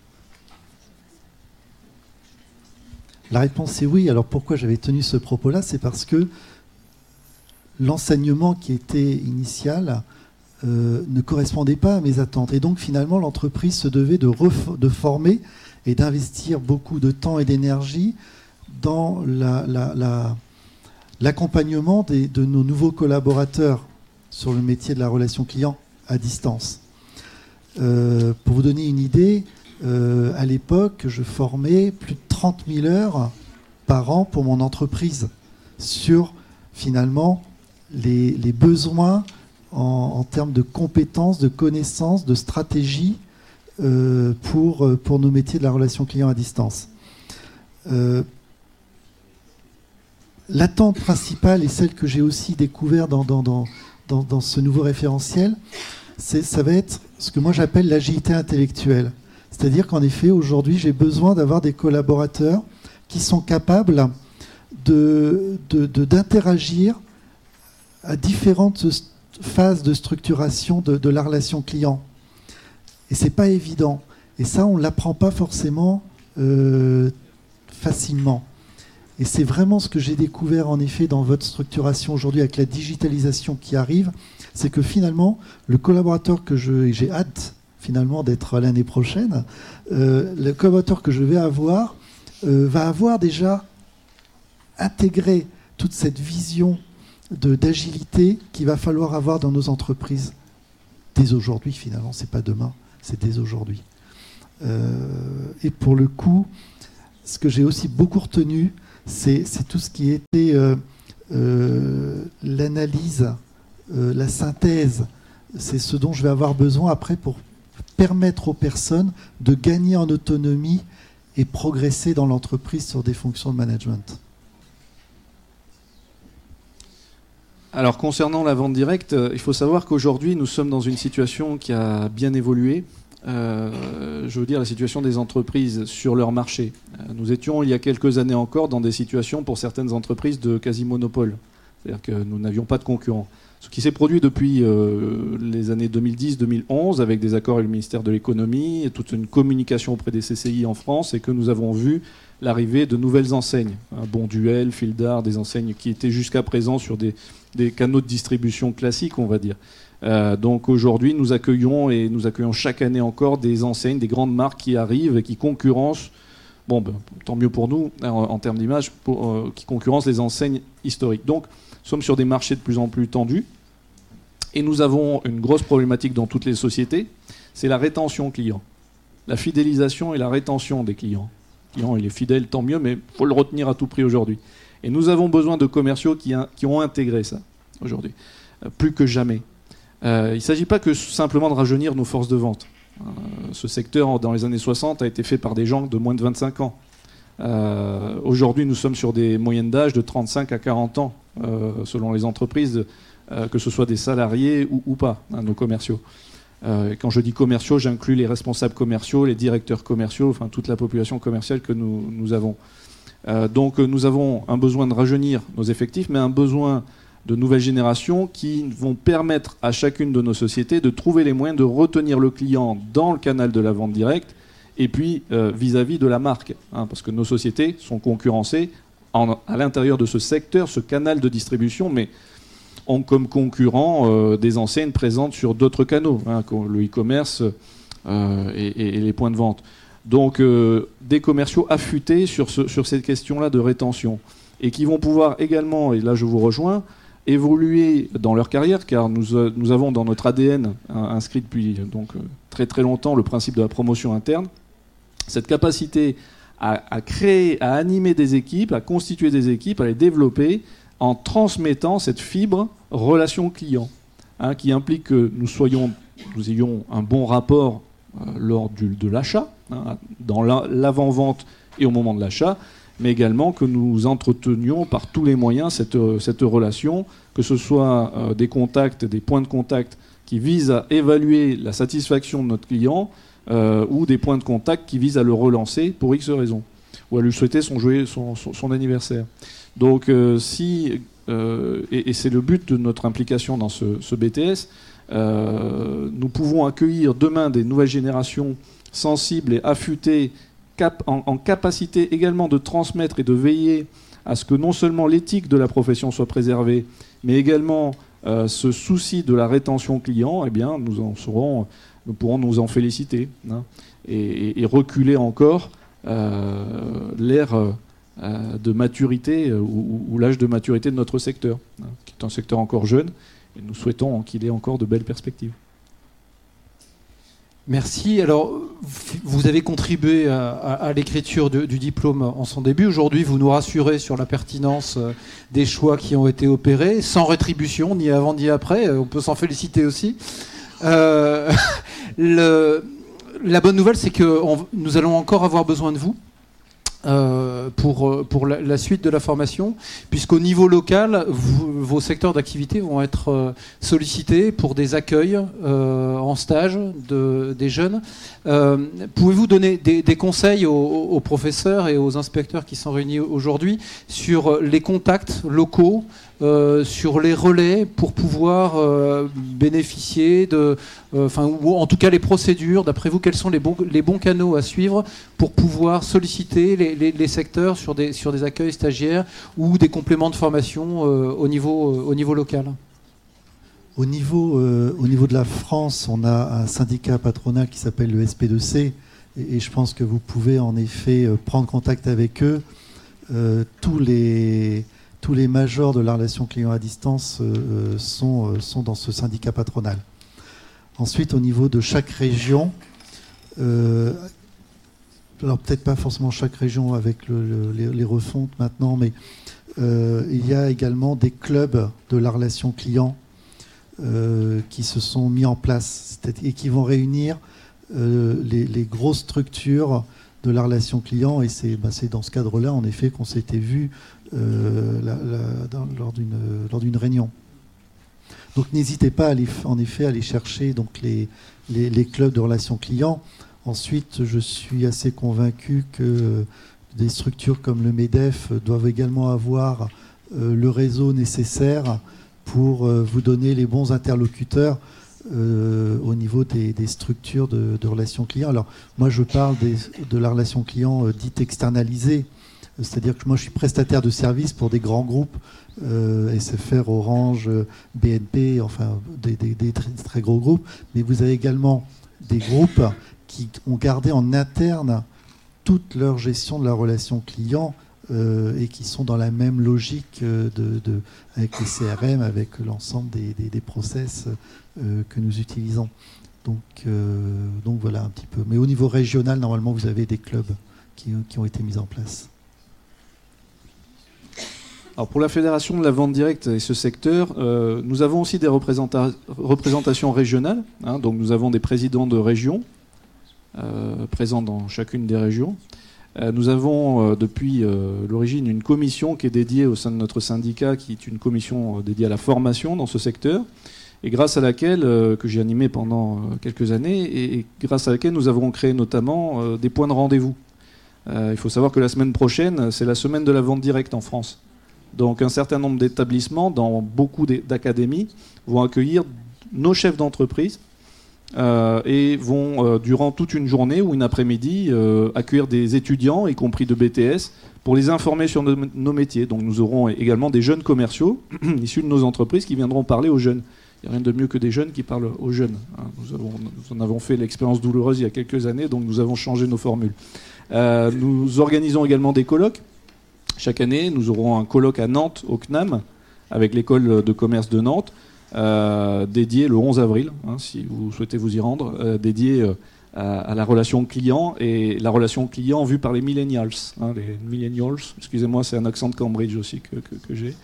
La réponse est oui. Alors pourquoi j'avais tenu ce propos-là? C'est parce que l'enseignement qui était initial euh, ne correspondait pas à mes attentes. Et donc finalement, l'entreprise se devait de, ref- de former et d'investir beaucoup de temps et d'énergie dans la, la, la, l'accompagnement des, de nos nouveaux collaborateurs sur le métier de la relation client à distance. Euh, pour vous donner une idée, Euh, à l'époque, je formais plus de trente mille heures par an pour mon entreprise sur, finalement, les, les besoins en, en termes de compétences, de connaissances, de stratégies euh, pour, pour nos métiers de la relation client à distance. Euh, l'attente principale, et celle que j'ai aussi découvert dans, dans, dans, dans, dans ce nouveau référentiel, c'est, ça va être ce que moi j'appelle l'agilité intellectuelle. C'est-à-dire qu'en effet, aujourd'hui, j'ai besoin d'avoir des collaborateurs qui sont capables de, de, de, d'interagir à différentes phases de structuration de, de la relation client. Et c'est pas évident. Et ça, on ne l'apprend pas forcément euh, facilement. Et c'est vraiment ce que j'ai découvert, en effet, dans votre structuration aujourd'hui, avec la digitalisation qui arrive, c'est que finalement, le collaborateur que je, et j'ai hâte finalement d'être l'année prochaine, euh, le collaborateur que je vais avoir euh, va avoir déjà intégré toute cette vision de, d'agilité qu'il va falloir avoir dans nos entreprises dès aujourd'hui. Finalement, c'est pas demain, c'est dès aujourd'hui. Euh, et pour le coup, ce que j'ai aussi beaucoup retenu, c'est, c'est tout ce qui était euh, euh, l'analyse, euh, la synthèse. C'est ce dont je vais avoir besoin après pour permettre aux personnes de gagner en autonomie et progresser dans l'entreprise sur des fonctions de management. Alors concernant la vente directe, euh, il faut savoir qu'aujourd'hui nous sommes dans une situation qui a bien évolué. Euh, je veux dire la situation des entreprises sur leur marché. Euh, nous étions il y a quelques années encore dans des situations pour certaines entreprises de quasi-monopole. C'est-à-dire que nous n'avions pas de concurrents. Ce qui s'est produit depuis euh, les années deux mille dix deux mille onze, avec des accords avec le ministère de l'économie, et toute une communication auprès des C C I en France, et que nous avons vu l'arrivée de nouvelles enseignes. Un Bonduel, Fildar, des enseignes qui étaient jusqu'à présent sur des, des canaux de distribution classiques, on va dire. Euh, donc aujourd'hui, nous accueillons, et nous accueillons chaque année encore des enseignes, des grandes marques qui arrivent et qui concurrencent, bon, ben, tant mieux pour nous, en, en termes d'image, pour, euh, qui concurrencent les enseignes historiques. Donc, nous sommes sur des marchés de plus en plus tendus. Et nous avons une grosse problématique dans toutes les sociétés, c'est la rétention client. La fidélisation et la rétention des clients. Le client, il est fidèle, tant mieux, mais il faut le retenir à tout prix aujourd'hui. Et nous avons besoin de commerciaux qui, a, qui ont intégré ça aujourd'hui, euh, plus que jamais. Euh, il ne s'agit pas que simplement de rajeunir nos forces de vente. Euh, ce secteur, dans les années soixante, a été fait par des gens de moins de vingt-cinq ans. Euh, aujourd'hui, nous sommes sur des moyennes d'âge de trente-cinq à quarante ans, euh, selon les entreprises, euh, que ce soit des salariés ou, ou pas, hein, nos commerciaux. Euh, quand je dis commerciaux, j'inclus les responsables commerciaux, les directeurs commerciaux, enfin toute la population commerciale que nous, nous avons. Euh, donc nous avons un besoin de rajeunir nos effectifs, mais un besoin de nouvelles générations qui vont permettre à chacune de nos sociétés de trouver les moyens de retenir le client dans le canal de la vente directe, et puis euh, vis-à-vis de la marque, hein, parce que nos sociétés sont concurrencées en, à l'intérieur de ce secteur, ce canal de distribution, mais ont comme concurrents euh, des enseignes présentes sur d'autres canaux, hein, comme le e-commerce euh, et, et les points de vente. Donc euh, des commerciaux affûtés sur, ce, sur cette question-là de rétention et qui vont pouvoir également, et là je vous rejoins, évoluer dans leur carrière, car nous, euh, nous avons dans notre A D N hein, inscrit depuis donc, euh, très très longtemps le principe de la promotion interne, cette capacité à, à créer, à animer des équipes, à constituer des équipes, à les développer en transmettant cette fibre relation client, hein, qui implique que nous, soyons, nous ayons un bon rapport euh, lors du, de l'achat, hein, dans la, l'avant-vente et au moment de l'achat, mais également que nous entretenions par tous les moyens cette, cette relation, que ce soit euh, des contacts, des points de contact qui visent à évaluer la satisfaction de notre client, euh, ou des points de contact qui visent à le relancer pour X raisons, ou à lui souhaiter son, joyeux, son, son, son anniversaire. Donc euh, si, euh, et, et c'est le but de notre implication dans ce, ce B T S, euh, nous pouvons accueillir demain des nouvelles générations sensibles et affûtées, cap, en, en capacité également de transmettre et de veiller à ce que non seulement l'éthique de la profession soit préservée, mais également euh, ce souci de la rétention client, eh bien nous en serons, nous pourrons nous en féliciter, hein, et, et, et reculer encore euh, l'ère euh, de maturité euh, ou, ou l'âge de maturité de notre secteur, hein, qui est un secteur encore jeune, et nous souhaitons qu'il ait encore de belles perspectives. Merci. Alors, vous avez contribué à, à, à l'écriture de, du diplôme en son début. Aujourd'hui, vous nous rassurez sur la pertinence des choix qui ont été opérés, sans rétribution, ni avant ni après. On peut s'en féliciter aussi. Euh, le, la bonne nouvelle, c'est que on, nous allons encore avoir besoin de vous. Euh, pour, pour la, la suite de la formation, puisqu'au niveau local, vous, vos secteurs d'activité vont être euh, sollicités pour des accueils euh, en stage de, des jeunes. Euh, pouvez-vous donner des, des conseils aux, aux professeurs et aux inspecteurs qui sont réunis aujourd'hui sur les contacts locaux, euh, sur les relais pour pouvoir euh, bénéficier de, enfin, euh, ou en tout cas les procédures, d'après vous, quels sont les bons, les bons canaux à suivre pour pouvoir solliciter les, les, les secteurs sur des, sur des accueils stagiaires ou des compléments de formation euh, au, niveau, euh, au niveau local? Au niveau, euh, au niveau de la France, on a un syndicat patronal qui s'appelle le S P deux C, et, et je pense que vous pouvez en effet prendre contact avec eux. Euh, tous les... Tous les majors de la relation client à distance euh, sont, euh, sont dans ce syndicat patronal. Ensuite, au niveau de chaque région, euh, alors peut-être pas forcément chaque région avec le, le, les, les refontes maintenant, mais euh, il y a également des clubs de la relation client euh, qui se sont mis en place et qui vont réunir euh, les, les grosses structures de la relation client, et c'est, bah, c'est dans ce cadre-là, en effet, qu'on s'était vu euh, la, la, dans, lors, d'une, lors d'une réunion. Donc n'hésitez pas, à les, en effet, à aller chercher donc, les, les, les clubs de relations clients. Ensuite, je suis assez convaincu que des structures comme le MEDEF doivent également avoir euh, le réseau nécessaire pour euh, vous donner les bons interlocuteurs Euh, au niveau des, des structures de, de relations clients. Alors, moi, je parle des, de la relation client euh, dite externalisée, c'est-à-dire que moi, je suis prestataire de services pour des grands groupes, euh, S F R, Orange, B N P, enfin, des, des, des très, très gros groupes, mais vous avez également des groupes qui ont gardé en interne toute leur gestion de la relation client euh, et qui sont dans la même logique euh, de, de, avec les C R M, avec l'ensemble des, des, des process euh, que nous utilisons. Donc, euh, donc voilà un petit peu. Mais au niveau régional, normalement, vous avez des clubs qui, qui ont été mis en place. Alors pour la Fédération de la vente directe et ce secteur, euh, nous avons aussi des représenta- représentations régionales. Hein, donc nous avons des présidents de régions euh, présents dans chacune des régions. Euh, nous avons euh, depuis euh, l'origine une commission qui est dédiée au sein de notre syndicat, qui est une commission euh, dédiée à la formation dans ce secteur, et grâce à laquelle, euh, que j'ai animée pendant euh, quelques années, et, et grâce à laquelle nous avons créé notamment euh, des points de rendez-vous. Euh, il faut savoir que la semaine prochaine, c'est la semaine de la vente directe en France. Donc un certain nombre d'établissements, dans beaucoup d'académies, vont accueillir nos chefs d'entreprise euh, et vont, euh, durant toute une journée ou une après-midi, euh, accueillir des étudiants, y compris de B T S, pour les informer sur nos, nos métiers. Donc nous aurons également des jeunes commerciaux issus de nos entreprises qui viendront parler aux jeunes. Il n'y a rien de mieux que des jeunes qui parlent aux jeunes. Nous, avons, nous en avons fait l'expérience douloureuse il y a quelques années, donc nous avons changé nos formules. Euh, nous organisons également des colloques. Chaque année, nous aurons un colloque à Nantes, au C N A M, avec l'école de commerce de Nantes, euh, dédié le onze avril, hein, si vous souhaitez vous y rendre, euh, dédié euh, à, à la relation client, et la relation client vue par les millennials. Hein, les millennials, excusez-moi, c'est un accent de Cambridge aussi que, que, que j'ai.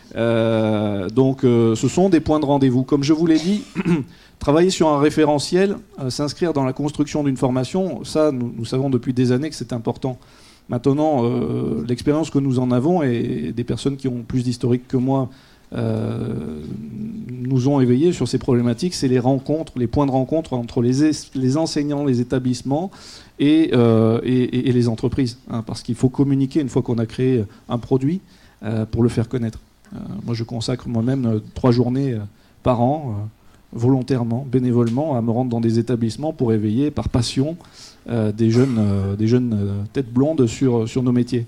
Euh, donc euh, ce sont des points de rendez-vous. Comme je vous l'ai dit, travailler sur un référentiel, euh, s'inscrire dans la construction d'une formation, ça nous, nous savons depuis des années que c'est important. Maintenant, euh, l'expérience que nous en avons, et des personnes qui ont plus d'historique que moi euh, nous ont éveillés sur ces problématiques, c'est les rencontres, les points de rencontre entre les, les enseignants, les établissements et, euh, et, et les entreprises, hein, parce qu'il faut communiquer une fois qu'on a créé un produit euh, pour le faire connaître. Euh, moi, je consacre moi-même euh, trois journées euh, par an, euh, volontairement, bénévolement, à me rendre dans des établissements pour éveiller par passion euh, des jeunes, euh, des jeunes euh, têtes blondes sur, sur nos métiers.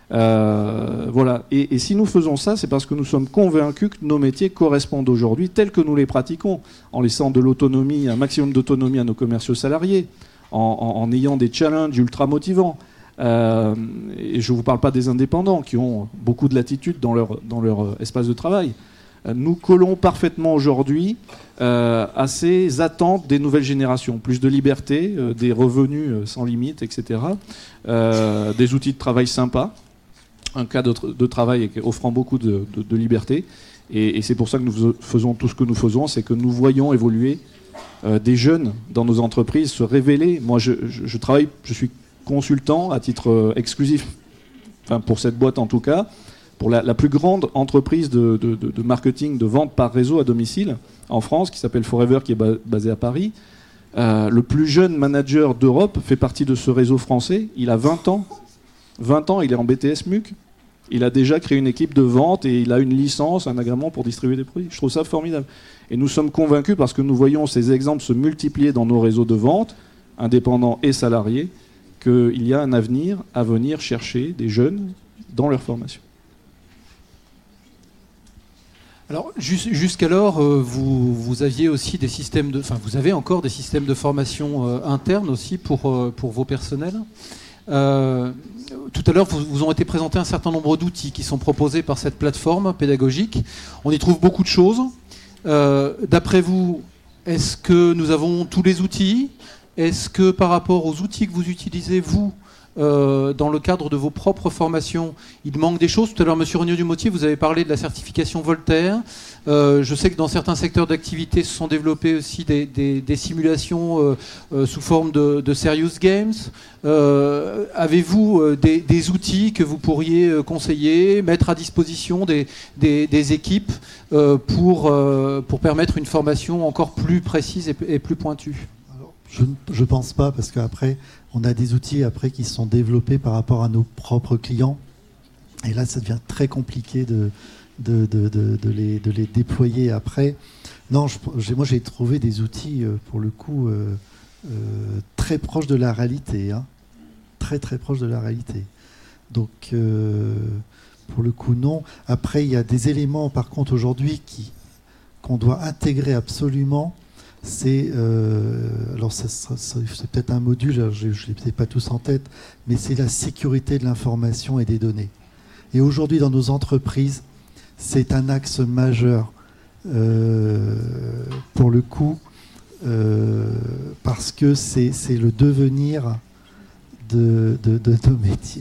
Euh, voilà. Et, et si nous faisons ça, c'est parce que nous sommes convaincus que nos métiers correspondent aujourd'hui tels que nous les pratiquons, en laissant de l'autonomie, un maximum d'autonomie à nos commerciaux salariés, en, en, en ayant des challenges ultra motivants. Euh, et je ne vous parle pas des indépendants qui ont beaucoup de latitude dans leur, dans leur espace de travail. Euh, nous collons parfaitement aujourd'hui euh, à ces attentes des nouvelles générations. Plus de liberté, euh, des revenus euh, sans limite, et cetera. Euh, des outils de travail sympas, un cadre de, de travail offrant beaucoup de, de, de liberté. Et, et c'est pour ça que nous faisons tout ce que nous faisons, c'est que nous voyons évoluer euh, des jeunes dans nos entreprises se révéler. Moi, je, je, je travaille, je suis consultant à titre exclusif, enfin pour cette boîte en tout cas, pour la, la plus grande entreprise de, de, de marketing, de vente par réseau à domicile en France, qui s'appelle Forever, qui est ba- basée à Paris. Euh, le plus jeune manager d'Europe fait partie de ce réseau français. Il a vingt ans. vingt ans, il est en B T S M U C. Il a déjà créé une équipe de vente et il a une licence, un agrément pour distribuer des produits. Je trouve ça formidable. Et nous sommes convaincus, parce que nous voyons ces exemples se multiplier dans nos réseaux de vente, indépendants et salariés, qu'il y a un avenir à venir chercher des jeunes dans leur formation. Alors jus- jusqu'alors, euh, vous, vous aviez aussi des systèmes de, enfin vous avez encore des systèmes de formation euh, internes aussi pour euh, pour vos personnels. Euh, tout à l'heure, vous, vous ont été présentés un certain nombre d'outils qui sont proposés par cette plateforme pédagogique. On y trouve beaucoup de choses. Euh, d'après vous, est-ce que nous avons tous les outils ? Est-ce que par rapport aux outils que vous utilisez, vous, euh, dans le cadre de vos propres formations, il manque des choses ? Tout à l'heure, M. Regnault du Motier, vous avez parlé de la certification Voltaire. Euh, je sais que dans certains secteurs d'activité se sont développées aussi des, des, des simulations euh, euh, sous forme de, de serious games. Euh, avez-vous euh, des, des outils que vous pourriez euh, conseiller, mettre à disposition des, des, des équipes euh, pour, euh, pour permettre une formation encore plus précise et, et plus pointue ? Je ne pense pas, parce qu'après, on a des outils après qui sont développés par rapport à nos propres clients. Et là, ça devient très compliqué de, de, de, de, de, les, de les déployer après. Non, je, j'ai, moi, j'ai trouvé des outils, pour le coup, euh, euh, très proches de la réalité. Hein. Très, très proches de la réalité. Donc, euh, pour le coup, non. Après, il y a des éléments, par contre, aujourd'hui, qui, qu'on doit intégrer absolument. C'est, euh, alors ça, ça, ça, c'est peut-être un module, je ne les ai pas tous en tête, mais c'est la sécurité de l'information et des données. Et aujourd'hui, dans nos entreprises, c'est un axe majeur euh, pour le coup, euh, parce que c'est, c'est le devenir de, de, de nos métiers.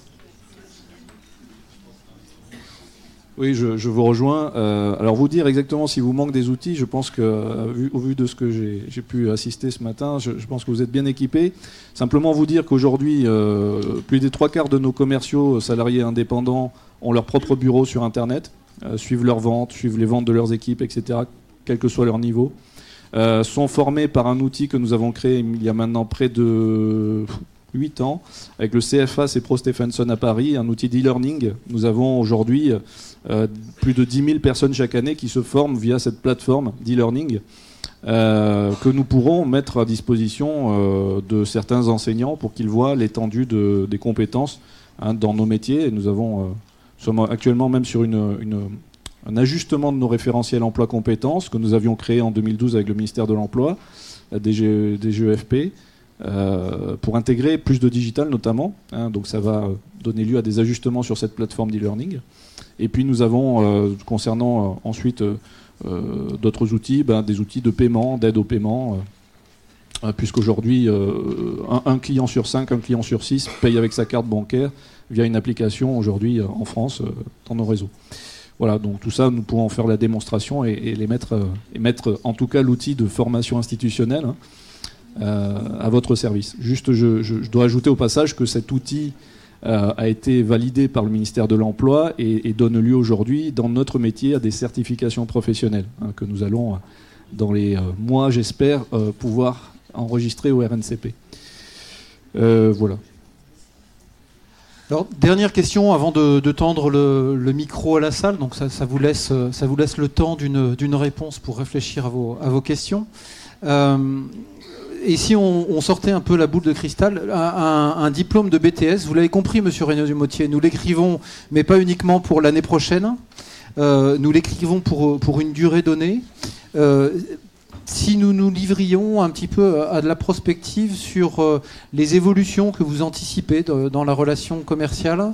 Oui, je, je vous rejoins. Euh, alors, vous dire exactement si vous manque des outils, je pense que, euh, au vu de ce que j'ai, j'ai pu assister ce matin, je, je pense que vous êtes bien équipés. Simplement vous dire qu'aujourd'hui, euh, plus des trois quarts de nos commerciaux salariés indépendants ont leur propre bureau sur Internet, euh, suivent leurs ventes, suivent les ventes de leurs équipes, et cetera, quel que soit leur niveau. Euh, sont formés par un outil que nous avons créé il y a maintenant près de huit ans, avec le C F A, c'est Pro Stephenson à Paris, un outil d'e-learning. Nous avons aujourd'hui euh, plus de dix mille personnes chaque année qui se forment via cette plateforme d'e-learning. euh, que nous pourrons mettre à disposition euh, de certains enseignants pour qu'ils voient l'étendue de, des compétences hein, dans nos métiers. Et nous avons, euh, sommes actuellement même sur une, une, un ajustement de nos référentiels emploi-compétences que nous avions créé en deux mille douze avec le ministère de l'Emploi, la D G, D G E F P, euh, pour intégrer plus de digital notamment. Hein, donc ça va donner lieu à des ajustements sur cette plateforme d'e-learning. Et puis nous avons, euh, concernant euh, ensuite euh, euh, d'autres outils, ben, des outils de paiement, d'aide au paiement, euh, puisqu'aujourd'hui, euh, un, un client sur cinq, un client sur six paye avec sa carte bancaire via une application aujourd'hui euh, en France, euh, dans nos réseaux. Voilà, donc tout ça, nous pourrons en faire la démonstration et, et les mettre, euh, et mettre en tout cas l'outil de formation institutionnelle hein, euh, à votre service. Juste, je, je, je dois ajouter au passage que cet outil euh, a été validé par le ministère de l'Emploi et, et donne lieu aujourd'hui dans notre métier à des certifications professionnelles hein, que nous allons, euh, dans les euh, mois, j'espère, euh, pouvoir enregistrer au R N C P. Euh, voilà. Alors, dernière question avant de, de tendre le, le micro à la salle. Donc ça, ça, vous, laisse, ça vous laisse le temps d'une, d'une réponse pour réfléchir à vos, à vos questions. Euh, et si on, on sortait un peu la boule de cristal, un, un, un diplôme de B T S, vous l'avez compris, monsieur Regnault-du-Motier, nous l'écrivons, mais pas uniquement pour l'année prochaine. Euh, nous l'écrivons pour, pour une durée donnée. Euh, Si nous nous livrions un petit peu à de la prospective sur euh, les évolutions que vous anticipez de, dans la relation commerciale,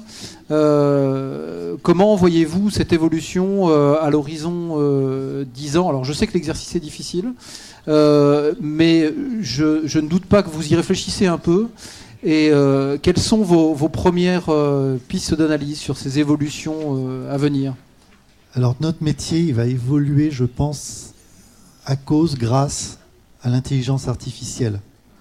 euh, comment voyez-vous cette évolution euh, à l'horizon euh, dix ans ? Alors je sais que l'exercice est difficile, euh, mais je, je ne doute pas que vous y réfléchissez un peu. Et euh, quelles sont vos, vos premières euh, pistes d'analyse sur ces évolutions euh, à venir ? Alors notre métier, il va évoluer, je pense, à cause, grâce à l'intelligence artificielle.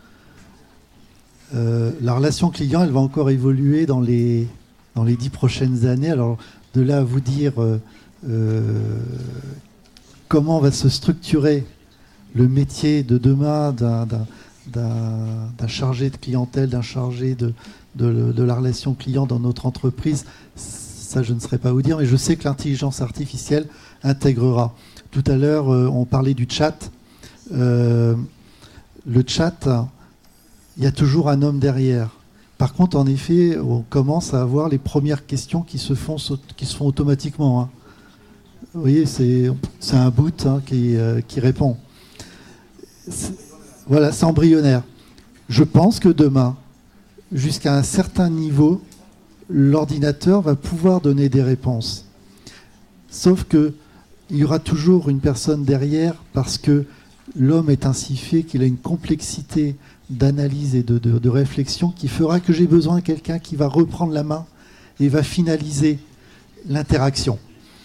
Euh, la relation client, elle va encore évoluer dans les, dans les dix prochaines années. Alors, de là à vous dire euh, euh, comment va se structurer le métier de demain d'un, d'un, d'un, d'un chargé de clientèle, d'un chargé de, de, de la relation client dans notre entreprise, ça, je ne saurais pas vous dire, mais je sais que l'intelligence artificielle intégrera. Tout à l'heure, euh, on parlait du chat. Euh, le chat, il y a toujours un homme derrière. Par contre, en effet, on commence à avoir les premières questions qui se font, qui se font automatiquement. Hein. Vous voyez, c'est, c'est un bot hein, qui, euh, qui répond. C'est, voilà, c'est embryonnaire. Je pense que demain, jusqu'à un certain niveau, l'ordinateur va pouvoir donner des réponses. Sauf que il y aura toujours une personne derrière parce que l'homme est ainsi fait qu'il a une complexité d'analyse et de, de, de réflexion qui fera que j'ai besoin de quelqu'un qui va reprendre la main et va finaliser l'interaction.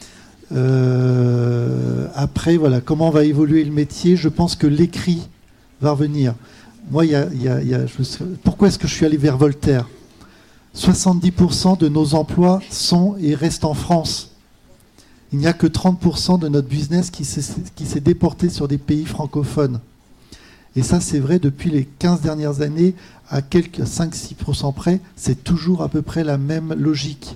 Euh, après, voilà, comment va évoluer le métier ? Je pense que l'écrit va revenir. Moi, y a, y a, y a, je, pourquoi est-ce que je suis allé vers Voltaire ? soixante-dix pour cent de nos emplois sont et restent en France. Il n'y a que trente pour cent de notre business qui s'est, qui s'est déporté sur des pays francophones. Et ça, c'est vrai depuis les quinze dernières années, à quelques cinq à six pour cent près, c'est toujours à peu près la même logique.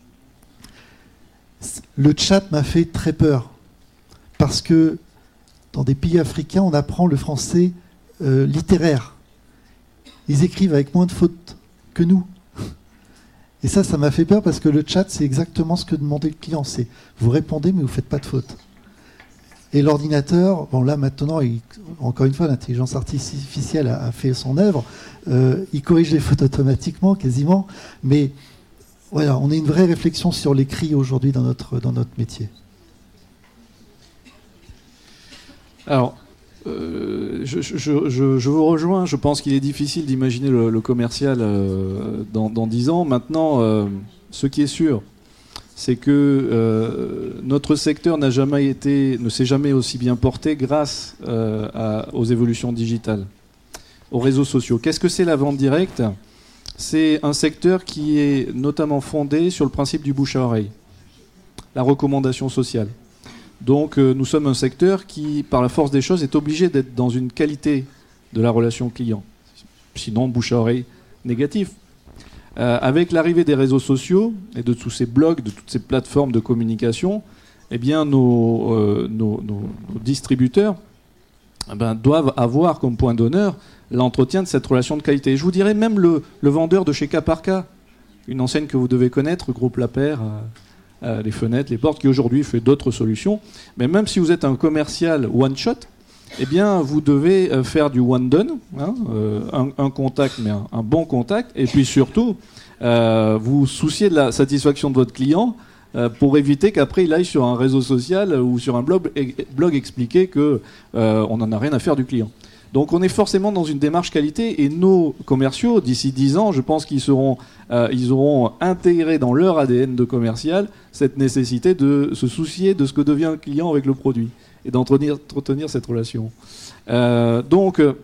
Le chat m'a fait très peur, parce que dans des pays africains, on apprend le français euh, littéraire. Ils écrivent avec moins de fautes que nous. Et ça, ça m'a fait peur parce que le chat, c'est exactement ce que demandait le client. C'est vous répondez, mais vous ne faites pas de faute. Et l'ordinateur, bon là maintenant, il, encore une fois, l'intelligence artificielle a, a fait son œuvre. Euh, il corrige les fautes automatiquement, quasiment. Mais voilà, on a une vraie réflexion sur l'écrit aujourd'hui dans notre, dans notre métier. Alors, Euh, je, je, je, je vous rejoins, je pense qu'il est difficile d'imaginer le, le commercial euh, dans, dans dix ans. Maintenant, euh, ce qui est sûr, c'est que euh, notre secteur n'a jamais été, ne s'est jamais aussi bien porté grâce euh, à, aux évolutions digitales, aux réseaux sociaux. Qu'est-ce que c'est la vente directe ? C'est un secteur qui est notamment fondé sur le principe du bouche à oreille, la recommandation sociale. Donc euh, nous sommes un secteur qui, par la force des choses, est obligé d'être dans une qualité de la relation client. Sinon, bouche à oreille négatif. Euh, avec l'arrivée des réseaux sociaux et de tous ces blogs, de toutes ces plateformes de communication, eh bien nos, euh, nos, nos, nos distributeurs eh ben, doivent avoir comme point d'honneur l'entretien de cette relation de qualité. Et je vous dirais même le, le vendeur de chez K par K, une enseigne que vous devez connaître, groupe La Paire, euh, euh, les fenêtres, les portes, qui aujourd'hui fait d'autres solutions. Mais même si vous êtes un commercial one-shot, eh bien, vous devez euh, faire du one-done, hein, euh, un, un contact, mais un, un bon contact, et puis surtout, euh, vous soucier de la satisfaction de votre client euh, pour éviter qu'après il aille sur un réseau social ou sur un blog, blog expliquer qu'on euh, n'en a rien à faire du client. Donc on est forcément dans une démarche qualité, et nos commerciaux, d'ici dix ans, je pense qu'ils seront, euh, ils auront intégré dans leur A D N de commercial cette nécessité de se soucier de ce que devient le client avec le produit et d'entretenir entretenir cette relation. Euh, donc euh,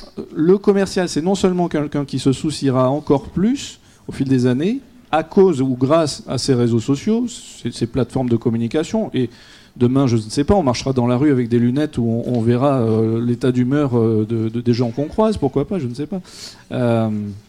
le commercial, c'est non seulement quelqu'un qui se souciera encore plus au fil des années, à cause ou grâce à ces réseaux sociaux, ces, ces plateformes de communication, et demain, je ne sais pas, on marchera dans la rue avec des lunettes où on, on verra euh, l'état d'humeur euh, de, de, des gens qu'on croise, pourquoi pas, je ne sais pas. Euh,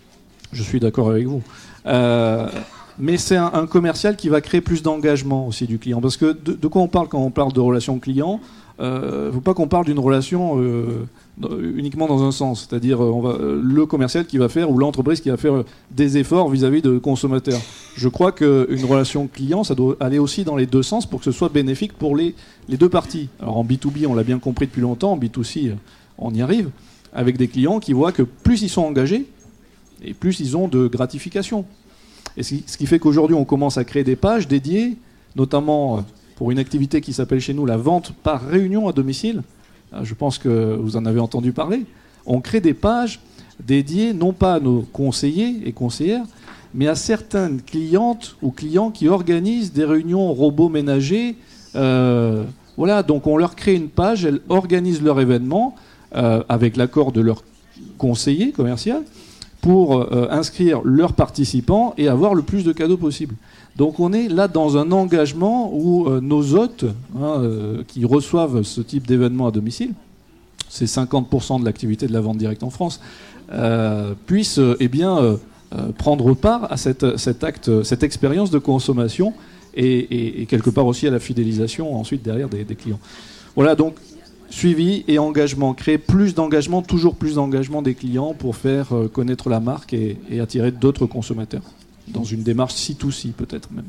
je suis d'accord avec vous. Euh, mais c'est un, un commercial qui va créer plus d'engagement aussi du client. Parce que de, de quoi on parle quand on parle de relation client ? Il ne faut pas qu'on parle d'une relation euh, uniquement dans un sens. C'est-à-dire on va, le commercial qui va faire, ou l'entreprise qui va faire des efforts vis-à-vis de consommateurs. Je crois qu'une relation client, ça doit aller aussi dans les deux sens pour que ce soit bénéfique pour les, les deux parties. Alors en B deux B, on l'a bien compris depuis longtemps, en B deux C, on y arrive, avec des clients qui voient que plus ils sont engagés, et plus ils ont de gratification. Et ce qui fait qu'aujourd'hui, on commence à créer des pages dédiées, notamment pour une activité qui s'appelle chez nous la vente par réunion à domicile. Je pense que vous en avez entendu parler. On crée des pages dédiées non pas à nos conseillers et conseillères, mais à certaines clientes ou clients qui organisent des réunions robots ménagers. Euh, voilà, donc on leur crée une page, elles organisent leur événement euh, avec l'accord de leur conseiller commercial pour euh, inscrire leurs participants et avoir le plus de cadeaux possible. Donc on est là dans un engagement où euh, nos hôtes hein, euh, qui reçoivent ce type d'événement à domicile, c'est cinquante pour cent de l'activité de la vente directe en France, euh, puissent euh, eh bien, euh, euh, prendre part à cette, cet acte, cette expérience de consommation et, et, et quelque part aussi à la fidélisation ensuite derrière des, des clients. Voilà, donc suivi et engagement, créer plus d'engagement, toujours plus d'engagement des clients pour faire euh, connaître la marque et, et attirer d'autres consommateurs. Dans une démarche C deux C peut-être même.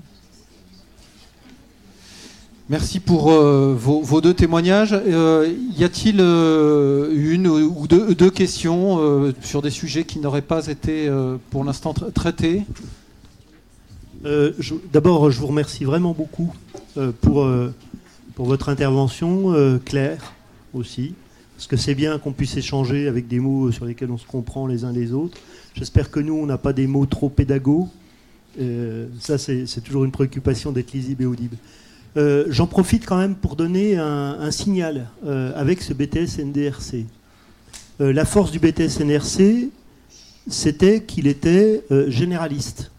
Merci pour euh, vos, vos deux témoignages. Euh, y a-t-il euh, une ou deux, deux questions euh, sur des sujets qui n'auraient pas été euh, pour l'instant tra- traités ? euh, je, D'abord, je vous remercie vraiment beaucoup euh, pour, euh, pour votre intervention, euh, Claire aussi, parce que c'est bien qu'on puisse échanger avec des mots sur lesquels on se comprend les uns les autres. J'espère que nous, on n'a pas des mots trop pédagogues. Euh, ça, c'est, c'est toujours une préoccupation d'être lisible et audible. Euh, j'en profite quand même pour donner un, un signal euh, avec ce B T S N D R C. Euh, la force du B T S N D R C, c'était qu'il était euh, généraliste.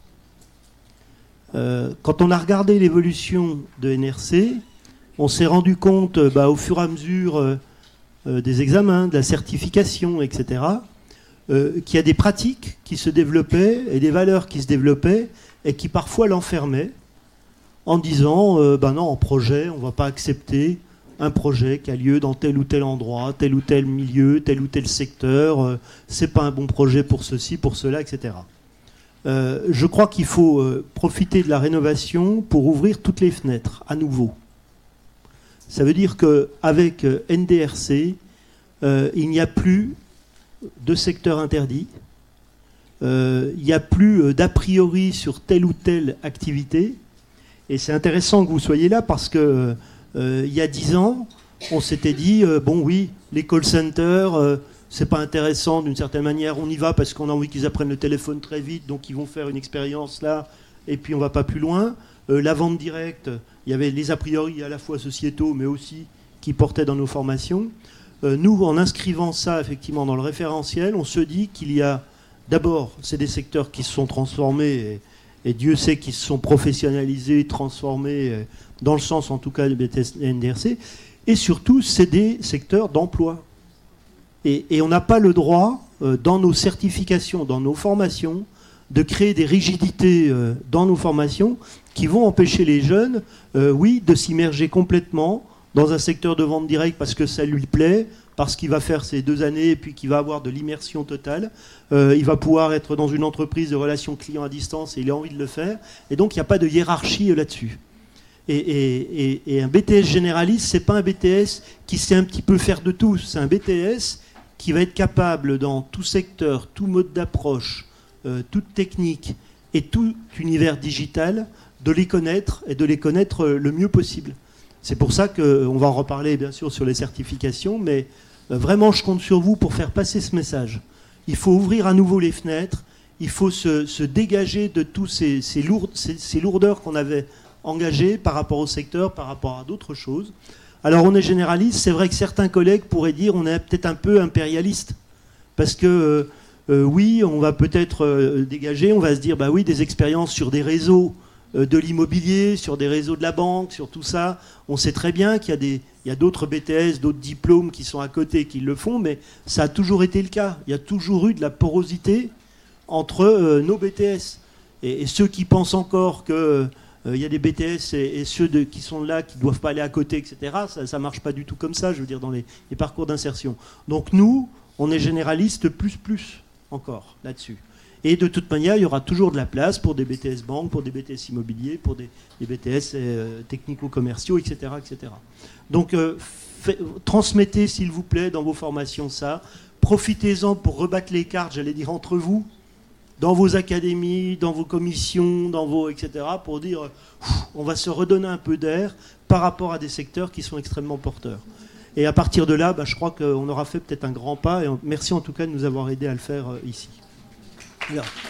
Euh, quand on a regardé l'évolution de N R C, on s'est rendu compte euh, bah, au fur et à mesure euh, euh, des examens, de la certification, et cetera, euh, qu'il y a des pratiques qui se développaient et des valeurs qui se développaient et qui parfois l'enfermaient en disant euh, ben non, en projet, on ne va pas accepter un projet qui a lieu dans tel ou tel endroit, tel ou tel milieu, tel ou tel secteur, euh, c'est pas un bon projet pour ceci, pour cela, et cetera. Euh, je crois qu'il faut euh, profiter de la rénovation pour ouvrir toutes les fenêtres à nouveau. Ça veut dire qu'avec euh, N D R C, euh, il n'y a plus de secteur interdit, euh, il n'y a plus euh, d'a priori sur telle ou telle activité. Et c'est intéressant que vous soyez là parce que euh, il y a dix ans, on s'était dit euh, bon oui, les call centers, euh, c'est pas intéressant d'une certaine manière. On y va parce qu'on a envie qu'ils apprennent le téléphone très vite, donc ils vont faire une expérience là, et puis on va pas plus loin. Euh, la vente directe, il y avait les a priori à la fois sociétaux, mais aussi qui portaient dans nos formations. Euh, nous, en inscrivant ça effectivement dans le référentiel, on se dit qu'il y a d'abord, c'est des secteurs qui se sont transformés. Et, Et Dieu sait qu'ils se sont professionnalisés, transformés, dans le sens en tout cas du B T S N D R C. Et surtout, c'est des secteurs d'emploi. Et, et on n'a pas le droit, euh, dans nos certifications, dans nos formations, de créer des rigidités euh, dans nos formations qui vont empêcher les jeunes, euh, oui, de s'immerger complètement dans un secteur de vente directe parce que ça lui plaît, parce qu'il va faire ses deux années et puis qu'il va avoir de l'immersion totale. Euh, il va pouvoir être dans une entreprise de relations clients à distance et il a envie de le faire. Et donc, il n'y a pas de hiérarchie là-dessus. Et, et, et, et un B T S généraliste, c'est pas un B T S qui sait un petit peu faire de tout. C'est un B T S qui va être capable, dans tout secteur, tout mode d'approche, euh, toute technique et tout univers digital, de les connaître et de les connaître le mieux possible. C'est pour ça qu'on va en reparler, bien sûr, sur les certifications, mais euh, vraiment, je compte sur vous pour faire passer ce message. Il faut ouvrir à nouveau les fenêtres, il faut se, se dégager de tous ces, ces, lourdes, ces, ces lourdeurs qu'on avait engagées par rapport au secteur, par rapport à d'autres choses. Alors, on est généraliste, c'est vrai que certains collègues pourraient dire on est peut-être un peu impérialiste, parce que, euh, euh, oui, on va peut-être euh, dégager, on va se dire, bah oui, des expériences sur des réseaux de l'immobilier, sur des réseaux de la banque, sur tout ça. On sait très bien qu'il y a des, il y a d'autres B T S, d'autres diplômes qui sont à côté, qui le font, mais ça a toujours été le cas. Il y a toujours eu de la porosité entre euh, nos B T S. Et, et ceux qui pensent encore qu'il euh, y a des B T S et, et ceux de, qui sont là, qui ne doivent pas aller à côté, et cetera, ça ne marche pas du tout comme ça, je veux dire, dans les, les parcours d'insertion. Donc nous, on est généraliste plus plus encore là-dessus. Et de toute manière, il y aura toujours de la place pour des B T S banques, pour des B T S immobiliers, pour des, des B T S euh, technico-commerciaux, et cetera, et cetera. Donc, euh, fait, transmettez, s'il vous plaît, dans vos formations ça. Profitez-en pour rebattre les cartes, j'allais dire, entre vous, dans vos académies, dans vos commissions, dans vos, et cetera, pour dire, pff, on va se redonner un peu d'air par rapport à des secteurs qui sont extrêmement porteurs. Et à partir de là, bah, je crois qu'on aura fait peut-être un grand pas. Et on, merci en tout cas de nous avoir aidés à le faire euh, ici. Ja.